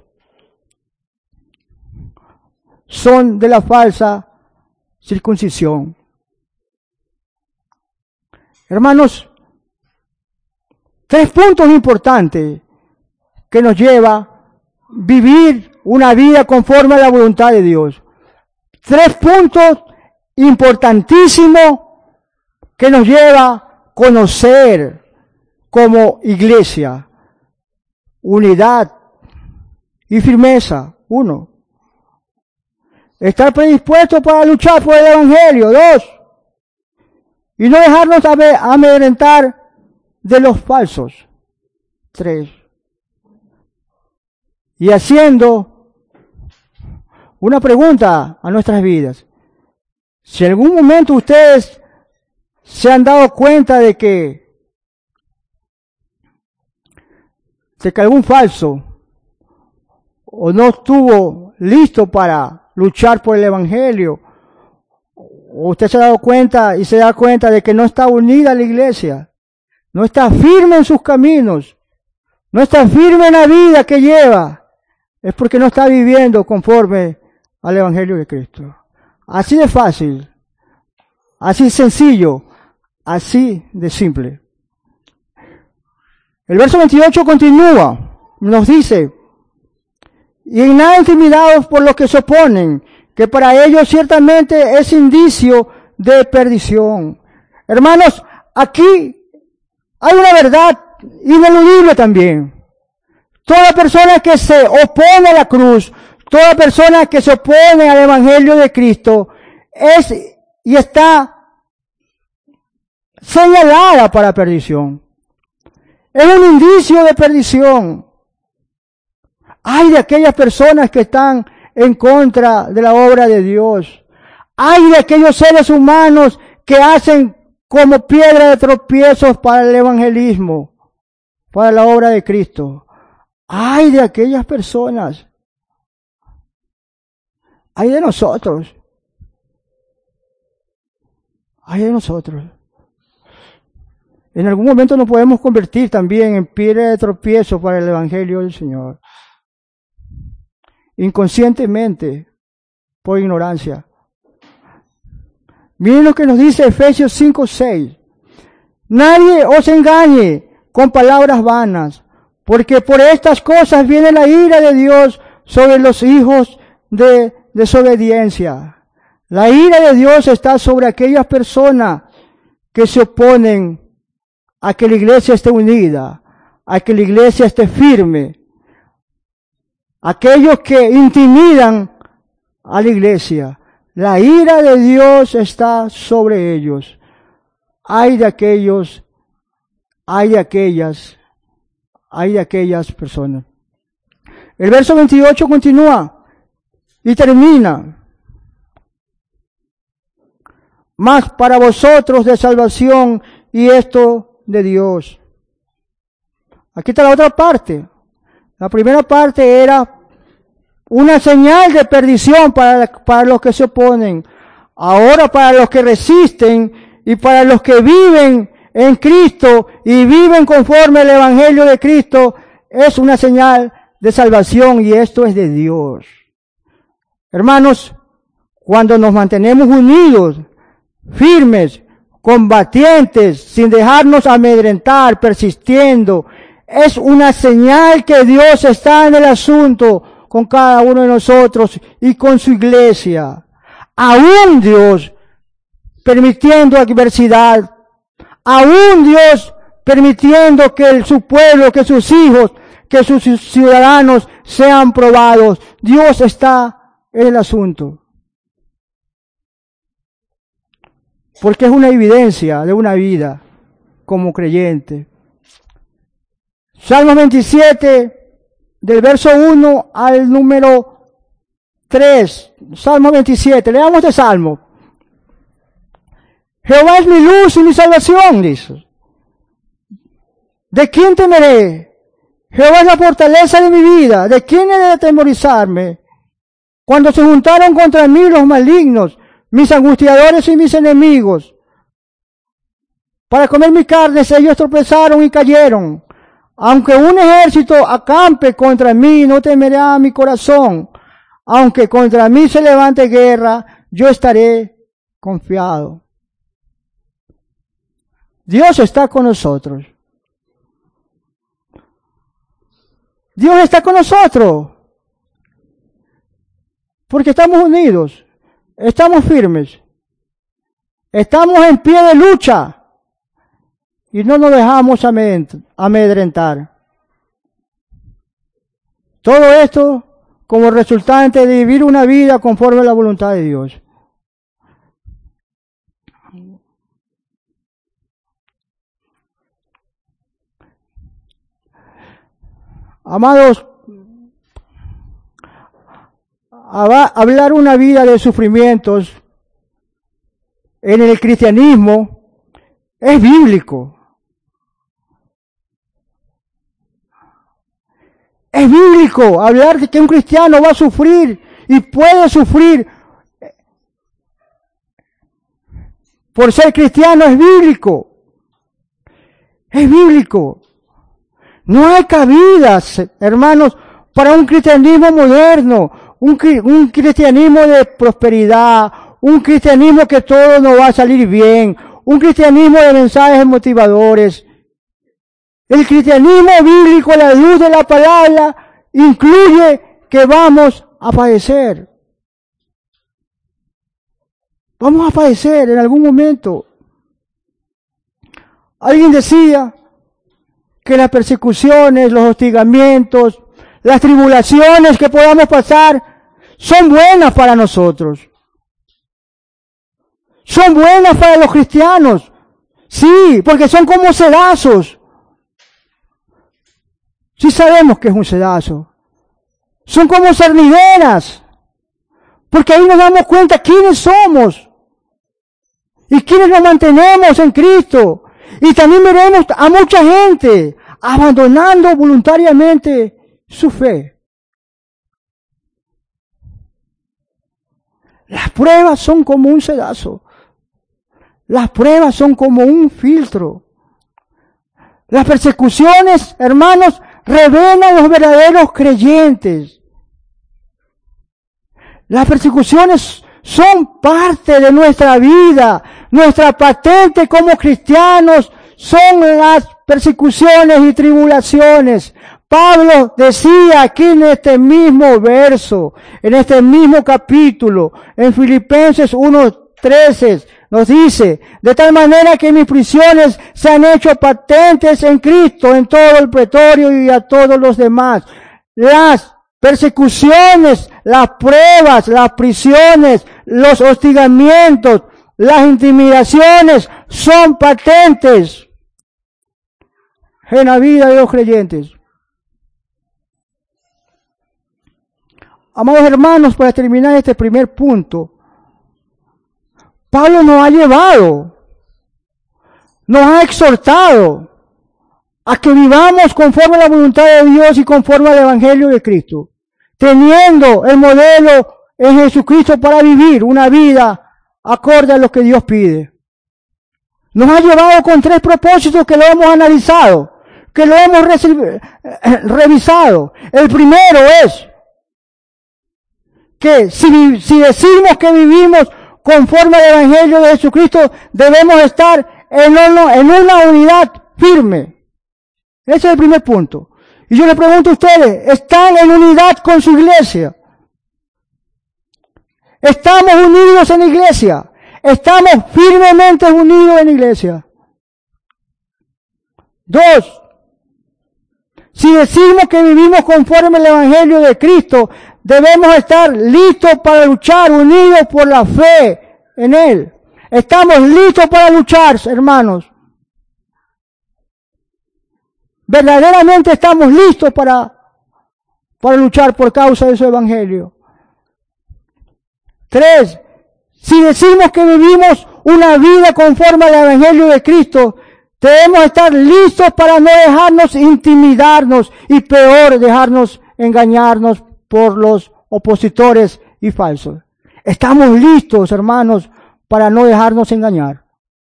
son de la falsa circuncisión. Hermanos, tres puntos importantes que nos lleva a vivir una vida conforme a la voluntad de Dios. Tres puntos importantísimos que nos lleva a conocer como iglesia. Unidad y firmeza. Uno. Estar predispuesto para luchar por el evangelio. Dos. y no dejarnos amedrentar de los falsos. Tres. Y haciendo una pregunta a nuestras vidas. Si en algún momento ustedes se han dado cuenta de que, de que algún falso o no estuvo listo para luchar por el Evangelio, o usted se ha dado cuenta y se da cuenta de que no está unida a la iglesia, no está firme en sus caminos, no está firme en la vida que lleva, es porque no está viviendo conforme al Evangelio de Cristo. Así de fácil, así de sencillo, así de simple. El verso veintiocho continúa, nos dice: y en nada intimidados por los que se oponen, que para ellos ciertamente es indicio de perdición. Hermanos, aquí hay una verdad ineludible también. Toda persona que se opone a la cruz, toda persona que se opone al Evangelio de Cristo, es y está señalada para perdición. Es un indicio de perdición. Ay de aquellas personas que están en contra de la obra de Dios. Ay de aquellos seres humanos que hacen como piedra de tropiezos para el evangelismo, para la obra de Cristo. Ay de aquellas personas. Ay de nosotros. Ay de nosotros. En algún momento nos podemos convertir también en piedra de tropiezo para el evangelio del Señor. Inconscientemente, por ignorancia. Miren lo que nos dice Efesios cinco seis. Nadie os engañe con palabras vanas, porque por estas cosas viene la ira de Dios sobre los hijos de desobediencia. La ira de Dios está sobre aquellas personas que se oponen a que la iglesia esté unida, a que la iglesia esté firme. Aquellos que intimidan a la iglesia, la ira de Dios está sobre ellos. Hay de aquellos, hay de aquellas, hay de aquellas personas. El verso veintiocho continúa y termina. Mas para vosotros de salvación y esto de Dios. Aquí está la otra parte. La primera parte era una señal de perdición para, para los que se oponen. Ahora para los que resisten y para los que viven en Cristo y viven conforme al Evangelio de Cristo, es una señal de salvación y esto es de Dios. Hermanos, cuando nos mantenemos unidos, firmes, combatientes, sin dejarnos amedrentar, persistiendo, es una señal que Dios está en el asunto con cada uno de nosotros y con su iglesia. Aún Dios permitiendo adversidad, aún Dios permitiendo que el, su pueblo, que sus hijos, que sus ciudadanos sean probados. Dios está en el asunto. Porque es una evidencia de una vida como creyente. Salmo veintisiete, del verso uno al número tres. Salmo veintisiete, leamos este salmo. Jehová es mi luz y mi salvación, dice. ¿De quién temeré? Jehová es la fortaleza de mi vida. ¿De quién he de atemorizarme? Cuando se juntaron contra mí los malignos, mis angustiadores y mis enemigos, para comer mi carne, ellos tropezaron y cayeron. Aunque un ejército acampe contra mí, no temerá mi corazón. Aunque contra mí se levante guerra, yo estaré confiado. Dios está con nosotros. Dios está con nosotros. Porque estamos unidos. Estamos firmes. Estamos en pie de lucha. Y no nos dejamos amedrentar. Todo esto como resultante de vivir una vida conforme a la voluntad de Dios. Amados, hablar una vida de sufrimientos en el cristianismo es bíblico. Es bíblico hablar de que un cristiano va a sufrir y puede sufrir por ser cristiano. Es bíblico. Es bíblico. No hay cabidas, hermanos, para un cristianismo moderno, un, un cristianismo de prosperidad, un cristianismo que todo nos va a salir bien, un cristianismo de mensajes motivadores. El cristianismo bíblico, a la luz de la palabra, incluye que vamos a padecer. Vamos a padecer en algún momento. Alguien decía que las persecuciones, los hostigamientos, las tribulaciones que podamos pasar son buenas para nosotros. Son buenas para los cristianos. Sí, porque son como sedazos. Sí sabemos que es un sedazo. Son como cernideras. Porque ahí nos damos cuenta quiénes somos. Y quiénes nos mantenemos en Cristo. Y también veremos a mucha gente abandonando voluntariamente su fe. Las pruebas son como un sedazo. Las pruebas son como un filtro. Las persecuciones, hermanos, revelan los verdaderos creyentes. Las persecuciones son parte de nuestra vida. Nuestra patente como cristianos son las persecuciones y tribulaciones. Pablo decía aquí en este mismo verso, en este mismo capítulo, en Filipenses uno trece, nos dice, de tal manera que mis prisiones se han hecho patentes en Cristo, en todo el pretorio y a todos los demás. Las persecuciones, las pruebas, las prisiones, los hostigamientos, las intimidaciones son patentes en la vida de los creyentes. Amados hermanos, para terminar este primer punto, Pablo nos ha llevado, nos ha exhortado a que vivamos conforme a la voluntad de Dios y conforme al Evangelio de Cristo, teniendo el modelo en Jesucristo para vivir una vida acorde a lo que Dios pide. Nos ha llevado con tres propósitos que lo hemos analizado, que lo hemos revisado. El primero es que si, si decimos que vivimos conforme al Evangelio de Jesucristo, debemos estar en una, en una unidad firme. Ese es el primer punto. Y yo les pregunto a ustedes, ¿están en unidad con su iglesia? ¿Estamos unidos en la iglesia? ¿Estamos firmemente unidos en la iglesia? Dos, si decimos que vivimos conforme al Evangelio de Cristo, debemos estar listos para luchar, unidos por la fe en Él. Estamos listos para luchar, hermanos. Verdaderamente estamos listos para, para luchar por causa de su Evangelio. Tres, si decimos que vivimos una vida conforme al Evangelio de Cristo, debemos estar listos para no dejarnos intimidarnos y peor, dejarnos engañarnos por los opositores y falsos. Estamos listos, hermanos, para no dejarnos engañar.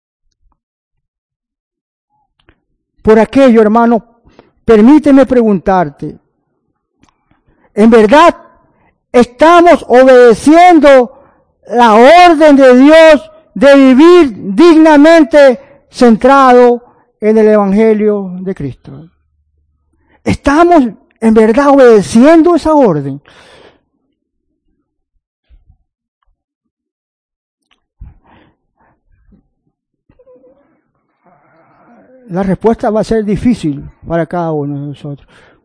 Por aquello, hermano, permíteme preguntarte, ¿en verdad estamos obedeciendo la orden de Dios de vivir dignamente centrado en el Evangelio de Cristo? ¿Estamos en verdad obedeciendo esa orden? La respuesta va a ser difícil para cada uno de nosotros.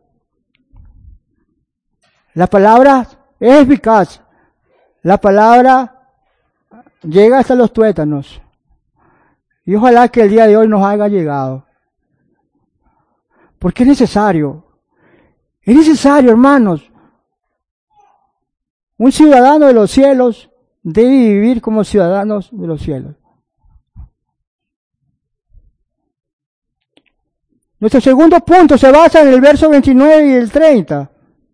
La palabra es eficaz. La palabra llega hasta los tuétanos. Y ojalá que el día de hoy nos haya llegado. Porque es necesario Es necesario, hermanos. Un ciudadano de los cielos debe vivir como ciudadanos de los cielos. Nuestro segundo punto se basa en el verso veintinueve y el treinta.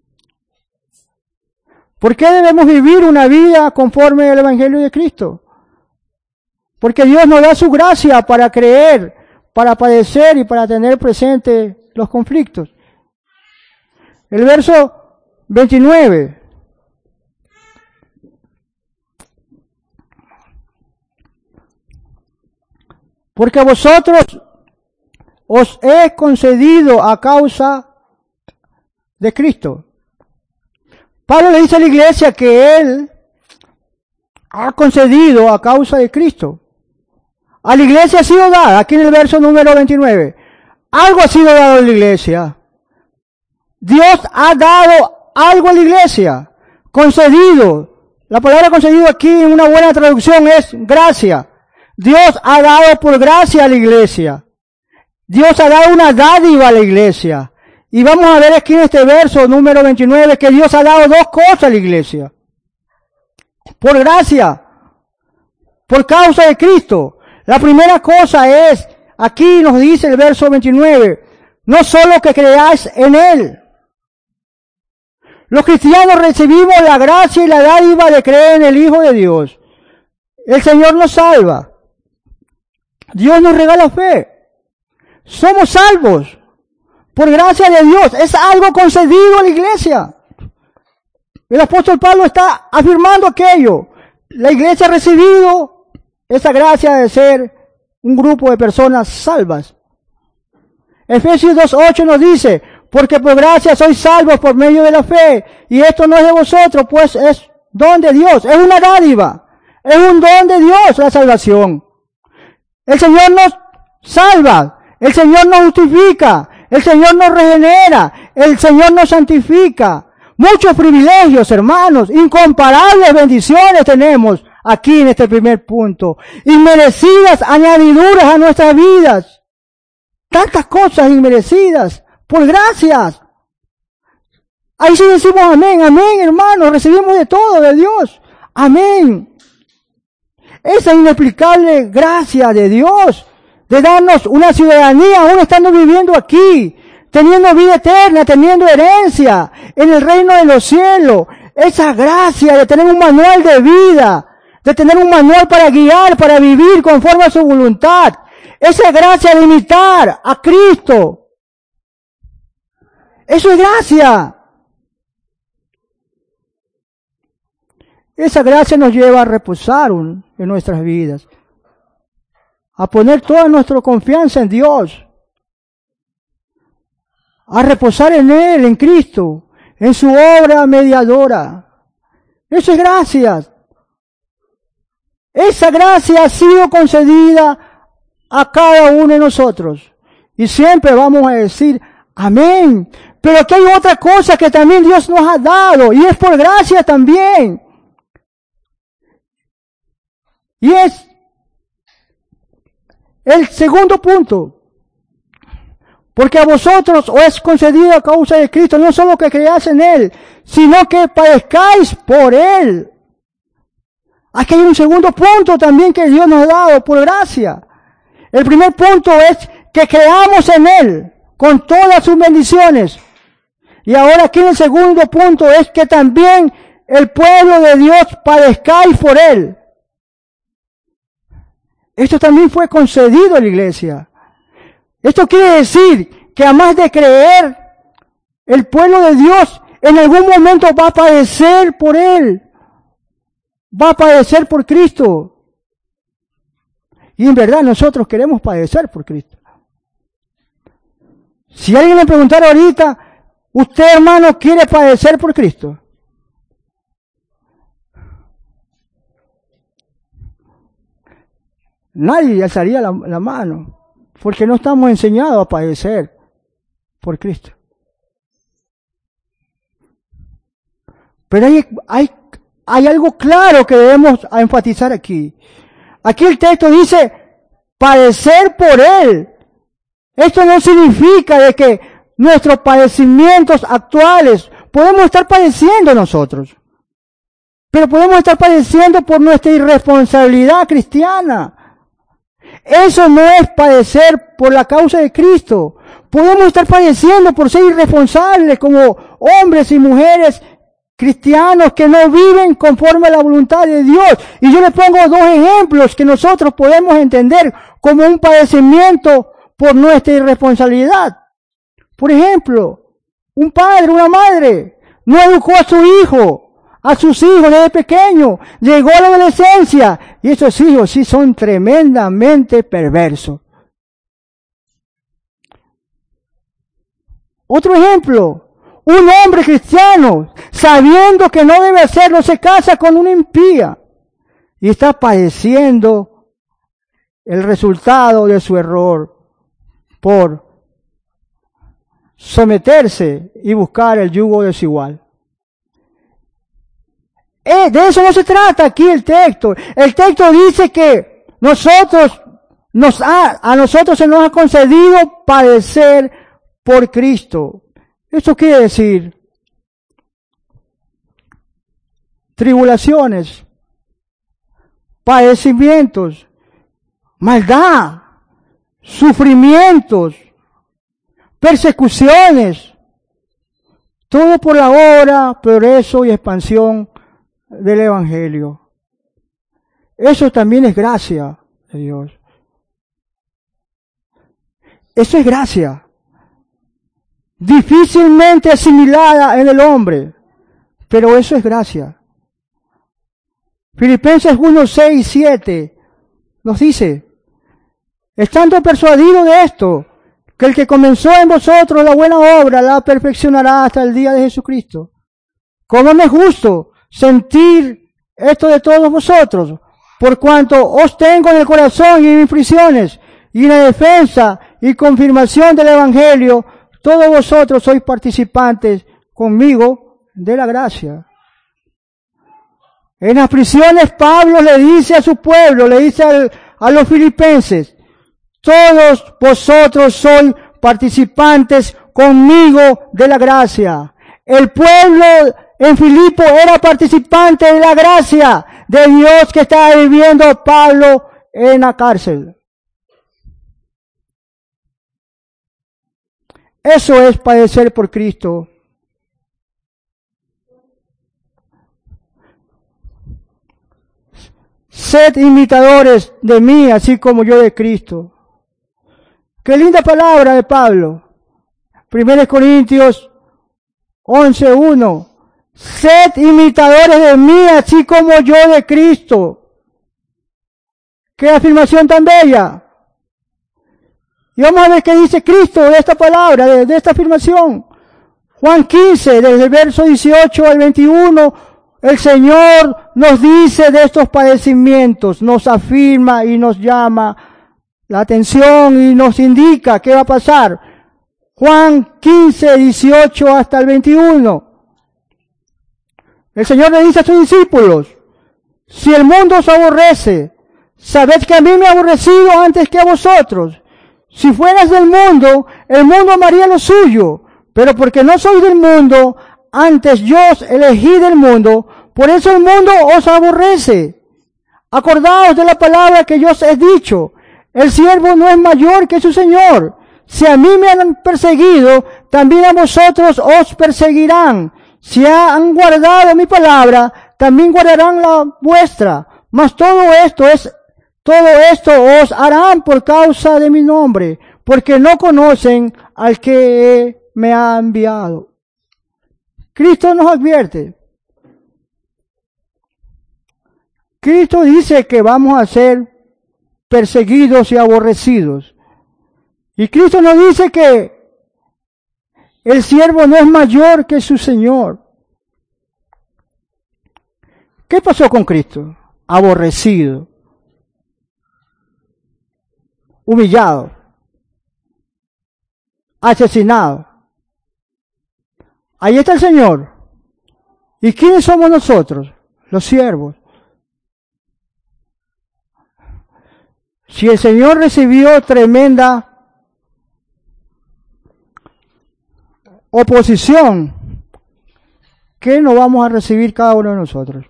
¿Por qué debemos vivir una vida conforme al Evangelio de Cristo? Porque Dios nos da su gracia para creer, para padecer y para tener presente los conflictos. El verso veintinueve. Porque a vosotros os he concedido a causa de Cristo. Pablo le dice a la iglesia que él ha concedido a causa de Cristo. A la iglesia ha sido dada, aquí en el verso número veintinueve, algo ha sido dado a la iglesia. Dios ha dado algo a la iglesia, concedido. La palabra concedido aquí en una buena traducción es gracia. Dios ha dado por gracia a la iglesia. Dios ha dado una dádiva a la iglesia. Y vamos a ver aquí en este verso número veintinueve que Dios ha dado dos cosas a la iglesia. Por gracia, por causa de Cristo. La primera cosa es, aquí nos dice el verso veintinueve, no solo que creáis en Él. Los cristianos recibimos la gracia y la dádiva de creer en el Hijo de Dios. El Señor nos salva. Dios nos regala fe. Somos salvos por gracia de Dios. Es algo concedido a la iglesia. El apóstol Pablo está afirmando aquello. La iglesia ha recibido esa gracia de ser un grupo de personas salvas. Efesios dos ocho nos dice, porque por gracia sois salvos por medio de la fe, y esto no es de vosotros, pues es don de Dios, es una dádiva, es un don de Dios la salvación. El Señor nos salva, el Señor nos justifica, el Señor nos regenera, el Señor nos santifica. Muchos privilegios, hermanos, incomparables bendiciones tenemos aquí en este primer punto. Inmerecidas añadiduras a nuestras vidas. Tantas cosas inmerecidas, por gracias. Ahí sí decimos amén, amén, hermanos, recibimos de todo de Dios. Amén. Esa inexplicable gracia de Dios, de darnos una ciudadanía, aún estando viviendo aquí, teniendo vida eterna, teniendo herencia en el reino de los cielos. Esa gracia de tener un manual de vida, de tener un manual para guiar, para vivir conforme a su voluntad. Esa gracia de imitar a Cristo. Eso es gracia. Esa gracia nos lleva a reposar en nuestras vidas, a poner toda nuestra confianza en Dios, a reposar en Él, en Cristo, en su obra mediadora. Eso es gracia. Esa gracia ha sido concedida a cada uno de nosotros. Y siempre vamos a decir, amén. Pero aquí hay otra cosa que también Dios nos ha dado, y es por gracia también. Y es el segundo punto. Porque a vosotros os es concedido a causa de Cristo, no solo que creáis en Él, sino que padezcáis por Él. Aquí hay un segundo punto también que Dios nos ha dado por gracia. El primer punto es que creamos en Él, con todas sus bendiciones. Y ahora aquí en el segundo punto es que también el pueblo de Dios padezcáis por Él. Esto también fue concedido a la iglesia. Esto quiere decir que además de creer, el pueblo de Dios en algún momento va a padecer por Él. Va a padecer por Cristo. Y en verdad nosotros queremos padecer por Cristo. Si alguien me preguntara ahorita, ¿usted, hermano, quiere padecer por Cristo? Nadie alzaría la, la mano, porque no estamos enseñados a padecer por Cristo. Pero hay, hay, hay algo claro que debemos enfatizar aquí. Aquí el texto dice, padecer por Él. Esto no significa de que nuestros padecimientos actuales. Podemos estar padeciendo nosotros, pero podemos estar padeciendo por nuestra irresponsabilidad cristiana. Eso no es padecer por la causa de Cristo. Podemos estar padeciendo por ser irresponsables como hombres y mujeres cristianos que no viven conforme a la voluntad de Dios. Y yo les pongo dos ejemplos que nosotros podemos entender como un padecimiento por nuestra irresponsabilidad. Por ejemplo, un padre, una madre, no educó a su hijo, a sus hijos desde pequeño, llegó a la adolescencia, y esos hijos sí son tremendamente perversos. Otro ejemplo, un hombre cristiano, sabiendo que no debe hacerlo, se casa con una impía, y está padeciendo el resultado de su error por someterse y buscar el yugo desigual. Eh, de eso no se trata aquí el texto. El texto dice que nosotros, nos ha, a nosotros se nos ha concedido padecer por Cristo. Esto quiere decir tribulaciones, padecimientos, maldad, sufrimientos, persecuciones, todo por la obra, progreso y expansión del Evangelio. Eso también es gracia de Dios. Eso es gracia, difícilmente asimilada en el hombre, pero eso es gracia. Filipenses uno, seis, siete nos dice, estando persuadido de esto, que el que comenzó en vosotros la buena obra la perfeccionará hasta el día de Jesucristo. ¿Cómo me es justo sentir esto de todos vosotros? Por cuanto os tengo en el corazón y en mis prisiones, y en la defensa y confirmación del Evangelio, todos vosotros sois participantes conmigo de la gracia. En las prisiones Pablo le dice a su pueblo, le dice al, a los filipenses, todos vosotros sois participantes conmigo de la gracia. El pueblo en Filipo era participante de la gracia de Dios que estaba viviendo Pablo en la cárcel. Eso es padecer por Cristo. Sed imitadores de mí, así como yo de Cristo. Qué linda palabra de Pablo. Primera Corintios once, uno. Sed imitadores de mí, así como yo de Cristo. Qué afirmación tan bella. Y vamos a ver qué dice Cristo de esta palabra, de, de esta afirmación. Juan quince, desde el verso dieciocho al veintiuno, el Señor nos dice de estos padecimientos, nos afirma y nos llama la atención y nos indica qué va a pasar. Juan quince, dieciocho hasta el veintiuno. El Señor le dice a sus discípulos, si el mundo os aborrece, sabed que a mí me ha aborrecido antes que a vosotros. Si fueras del mundo, el mundo amaría lo suyo, pero porque no sois del mundo, antes yo os elegí del mundo, por eso el mundo os aborrece. Acordaos de la palabra que yo os he dicho, el siervo no es mayor que su Señor. Si a mí me han perseguido, también a vosotros os perseguirán. Si han guardado mi palabra, también guardarán la vuestra. Mas todo esto es, todo esto os harán por causa de mi nombre, porque no conocen al que me ha enviado. Cristo nos advierte. Cristo dice que vamos a ser perseguidos y aborrecidos. Y Cristo nos dice que el siervo no es mayor que su Señor. ¿Qué pasó con Cristo? Aborrecido, humillado, asesinado. Ahí está el Señor. ¿Y quiénes somos nosotros? Los siervos. Si el Señor recibió tremenda oposición, ¿qué no vamos a recibir cada uno de nosotros?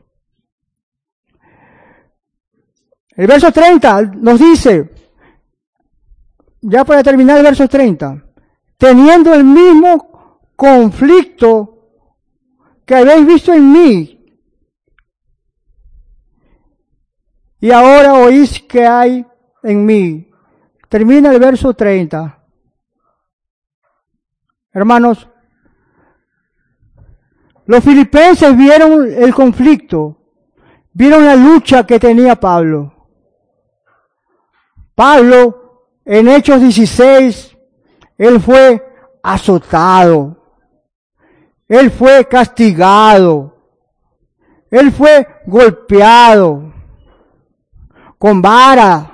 El verso treinta nos dice, ya para terminar el verso treinta, teniendo el mismo conflicto que habéis visto en mí, y ahora oís que hay en mí. Termina el verso treinta. Hermanos, los filipenses vieron el conflicto, vieron la lucha que tenía Pablo. Pablo, en Hechos dieciséis, él fue azotado, él fue castigado, él fue golpeado con vara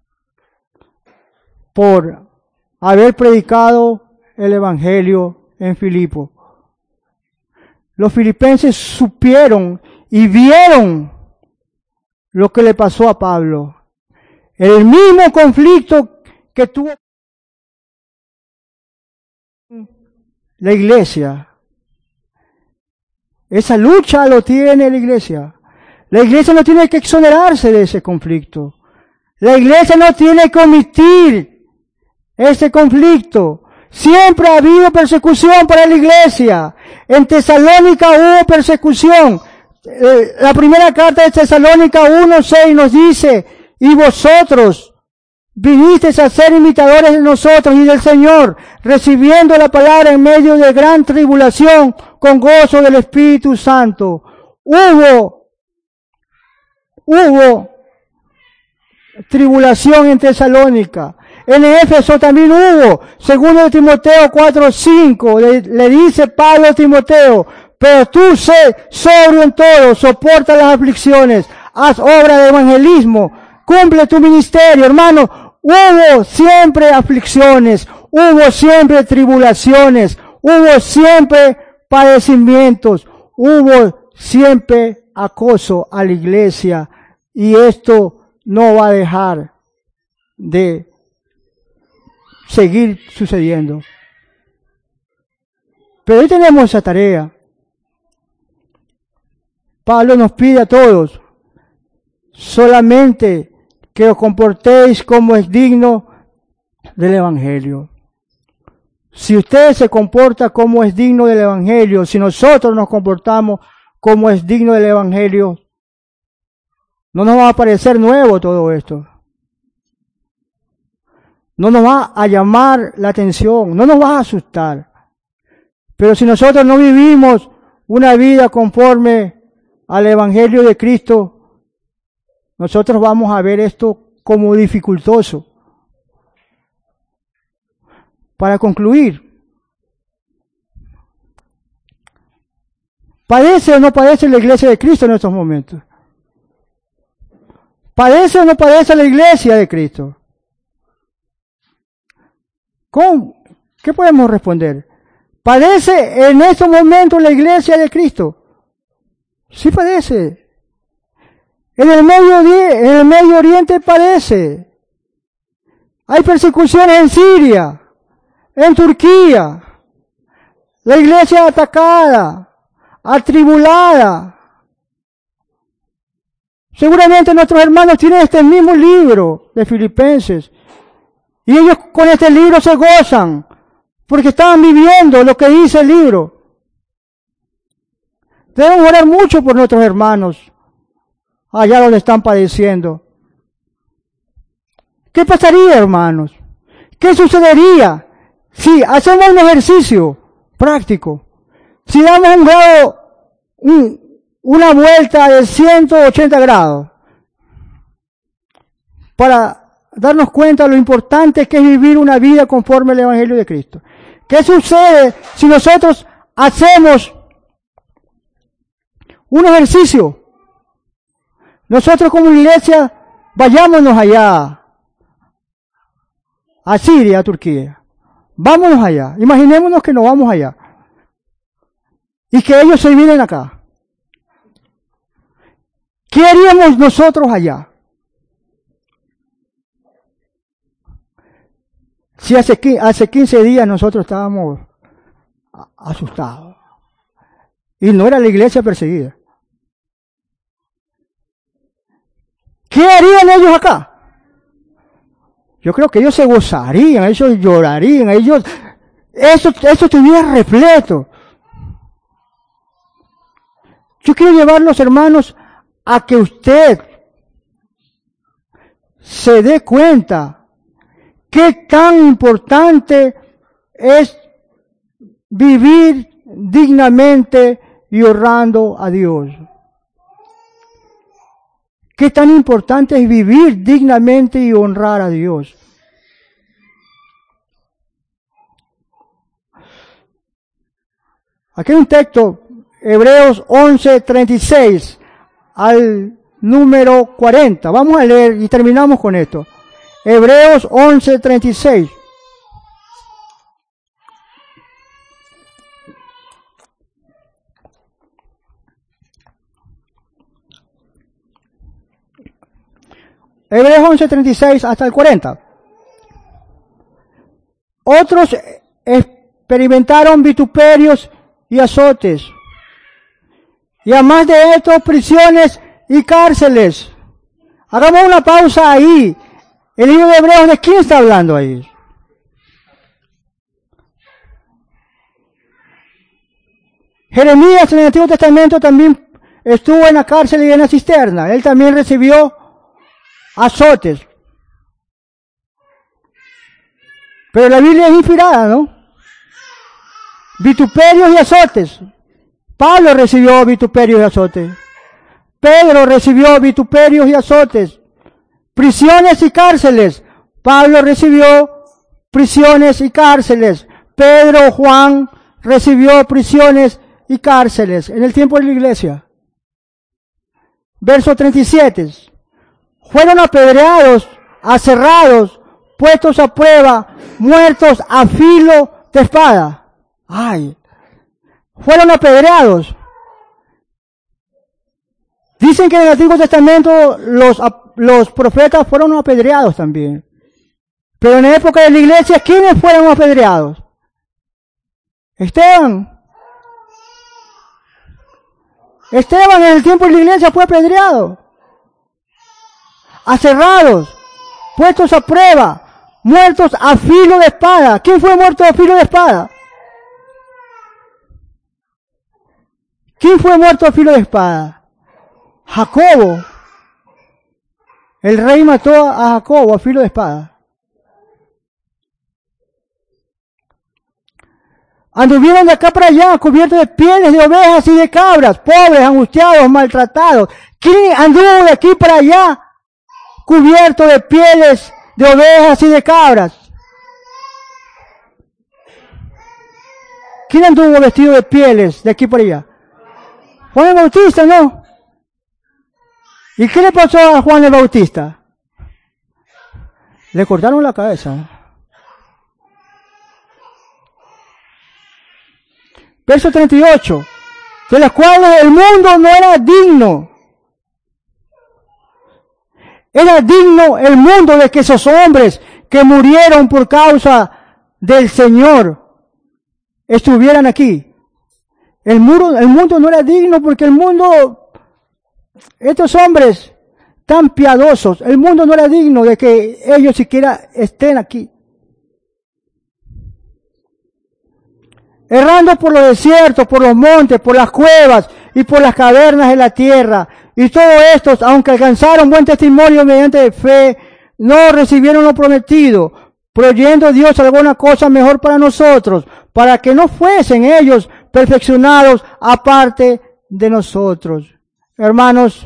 por haber predicado el Evangelio en Filipo. Los filipenses supieron y vieron lo que le pasó a Pablo. El mismo conflicto que tuvo la iglesia. Esa lucha lo tiene la iglesia. La iglesia no tiene que exonerarse de ese conflicto. La iglesia no tiene que omitir ese conflicto. Siempre ha habido persecución para la iglesia. En Tesalónica hubo persecución. Eh, la primera carta de Tesalónica uno seis nos dice, y vosotros vinisteis a ser imitadores de nosotros y del Señor, recibiendo la palabra en medio de gran tribulación, con gozo del Espíritu Santo. Hubo, hubo tribulación en Tesalónica. En Éfeso también hubo. Segundo de Timoteo cuatro cinco, le, le dice Pablo a Timoteo, pero tú sé sobrio en todo, soporta las aflicciones, haz obra de evangelismo, cumple tu ministerio, hermano. Hubo siempre aflicciones, hubo siempre tribulaciones, hubo siempre padecimientos, hubo siempre acoso a la iglesia, y esto no va a dejar de seguir sucediendo. Pero hoy tenemos esa tarea. Pablo nos pide a todos solamente que os comportéis como es digno del Evangelio. Si usted se comporta como es digno del Evangelio, si nosotros nos comportamos como es digno del Evangelio, no nos va a parecer nuevo todo esto. No nos va a llamar la atención, no nos va a asustar. Pero si nosotros no vivimos una vida conforme al Evangelio de Cristo, nosotros vamos a ver esto como dificultoso. Para concluir, ¿padece o no padece la iglesia de Cristo en estos momentos? ¿Padece o no padece la iglesia de Cristo? ¿Cómo? ¿Qué podemos responder? ¿Padece en estos momentos la iglesia de Cristo? Sí padece. En el Medio, en el Medio Oriente padece. Hay persecuciones en Siria, en Turquía. La iglesia atacada, atribulada. Seguramente nuestros hermanos tienen este mismo libro de Filipenses. Y ellos con este libro se gozan, porque estaban viviendo lo que dice el libro. Debemos orar mucho por nuestros hermanos, allá donde están padeciendo. ¿Qué pasaría, hermanos? ¿Qué sucedería si hacemos un ejercicio práctico? Si damos un grado, un, una vuelta de ciento ochenta grados, para darnos cuenta de lo importante que es vivir una vida conforme al Evangelio de Cristo. ¿Qué sucede si nosotros hacemos un ejercicio? Nosotros como iglesia, vayámonos allá, a Siria, a Turquía. Vámonos allá. Imaginémonos que nos vamos allá. Y que ellos se vienen acá. ¿Qué haríamos nosotros allá? Si hace, hace quince días nosotros estábamos asustados. Y no era la iglesia perseguida. ¿Qué harían ellos acá? Yo creo que ellos se gozarían, ellos llorarían, ellos, eso, eso estuviera repleto. Yo quiero llevarlos, hermanos, a que usted se dé cuenta qué tan importante es vivir dignamente y honrando a Dios. Qué tan importante es vivir dignamente y honrar a Dios. Aquí hay un texto, Hebreos once, treinta y seis al número cuarenta. Vamos a leer y terminamos con esto. Hebreos once, treinta y seis. Hebreos once, treinta y seis hasta el cuarenta. Otros experimentaron vituperios y azotes, y además de esto, prisiones y cárceles. Hagamos una pausa ahí. El libro de Hebreos, ¿de quién está hablando ahí? Jeremías en el Antiguo Testamento también estuvo en la cárcel y en la cisterna. Él también recibió azotes. Pero la Biblia es inspirada, ¿no? Vituperios y azotes. Pablo recibió vituperios y azotes. Pedro recibió vituperios y azotes. Prisiones y cárceles. Pablo recibió prisiones y cárceles. Pedro, Juan recibió prisiones y cárceles en el tiempo de la iglesia. Verso treinta y siete. Fueron apedreados, aserrados, puestos a prueba, muertos a filo de espada. Ay, fueron apedreados. Dicen que en el Antiguo Testamento los, los profetas fueron apedreados también. Pero en la época de la iglesia, ¿quiénes fueron apedreados? Esteban. Esteban en el tiempo de la iglesia fue apedreado. Aserrados, puestos a prueba, muertos a filo de espada. ¿Quién fue muerto a filo de espada? ¿Quién fue muerto a filo de espada? Jacobo. El rey mató a Jacobo a filo de espada. Anduvieron de acá para allá, cubiertos de pieles de ovejas y de cabras, pobres, angustiados, maltratados. ¿Quién anduvo de aquí para allá, cubierto de pieles de ovejas y de cabras? ¿Quién anduvo vestido de pieles de aquí para allá? Juan el Bautista, ¿no? ¿Y qué le pasó a Juan el Bautista? Le cortaron la cabeza. Verso treinta y ocho. De las cuales el mundo no era digno. Era digno el mundo de que esos hombres que murieron por causa del Señor estuvieran aquí. El mundo, el mundo no era digno porque el mundo, estos hombres tan piadosos, el mundo no era digno de que ellos siquiera estén aquí. Errando por los desiertos, por los montes, por las cuevas y por las cavernas de la tierra. Y todos estos, aunque alcanzaron buen testimonio mediante fe, no recibieron lo prometido, proveyendo Dios alguna cosa mejor para nosotros, para que no fuesen ellos perfeccionados aparte de nosotros. Hermanos,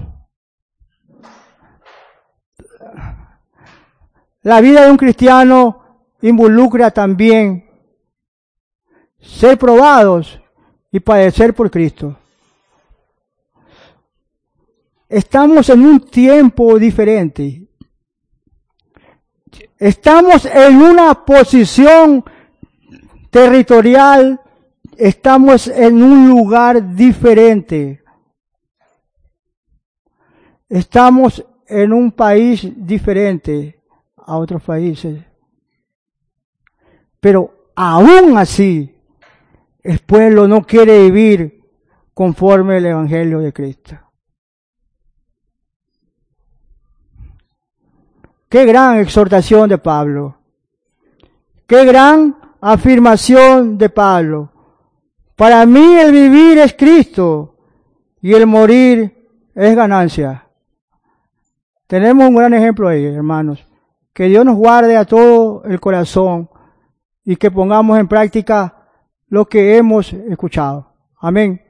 la vida de un cristiano involucra también ser probados y padecer por Cristo. Estamos en un tiempo diferente. Estamos en una posición territorial, estamos en un lugar diferente. Estamos en un país diferente a otros países. Pero aún así, el pueblo no quiere vivir conforme al Evangelio de Cristo. Qué gran exhortación de Pablo. Qué gran afirmación de Pablo. Para mí el vivir es Cristo y el morir es ganancia. Tenemos un gran ejemplo ahí, hermanos. Que Dios nos guarde a todo el corazón y que pongamos en práctica lo que hemos escuchado. Amén.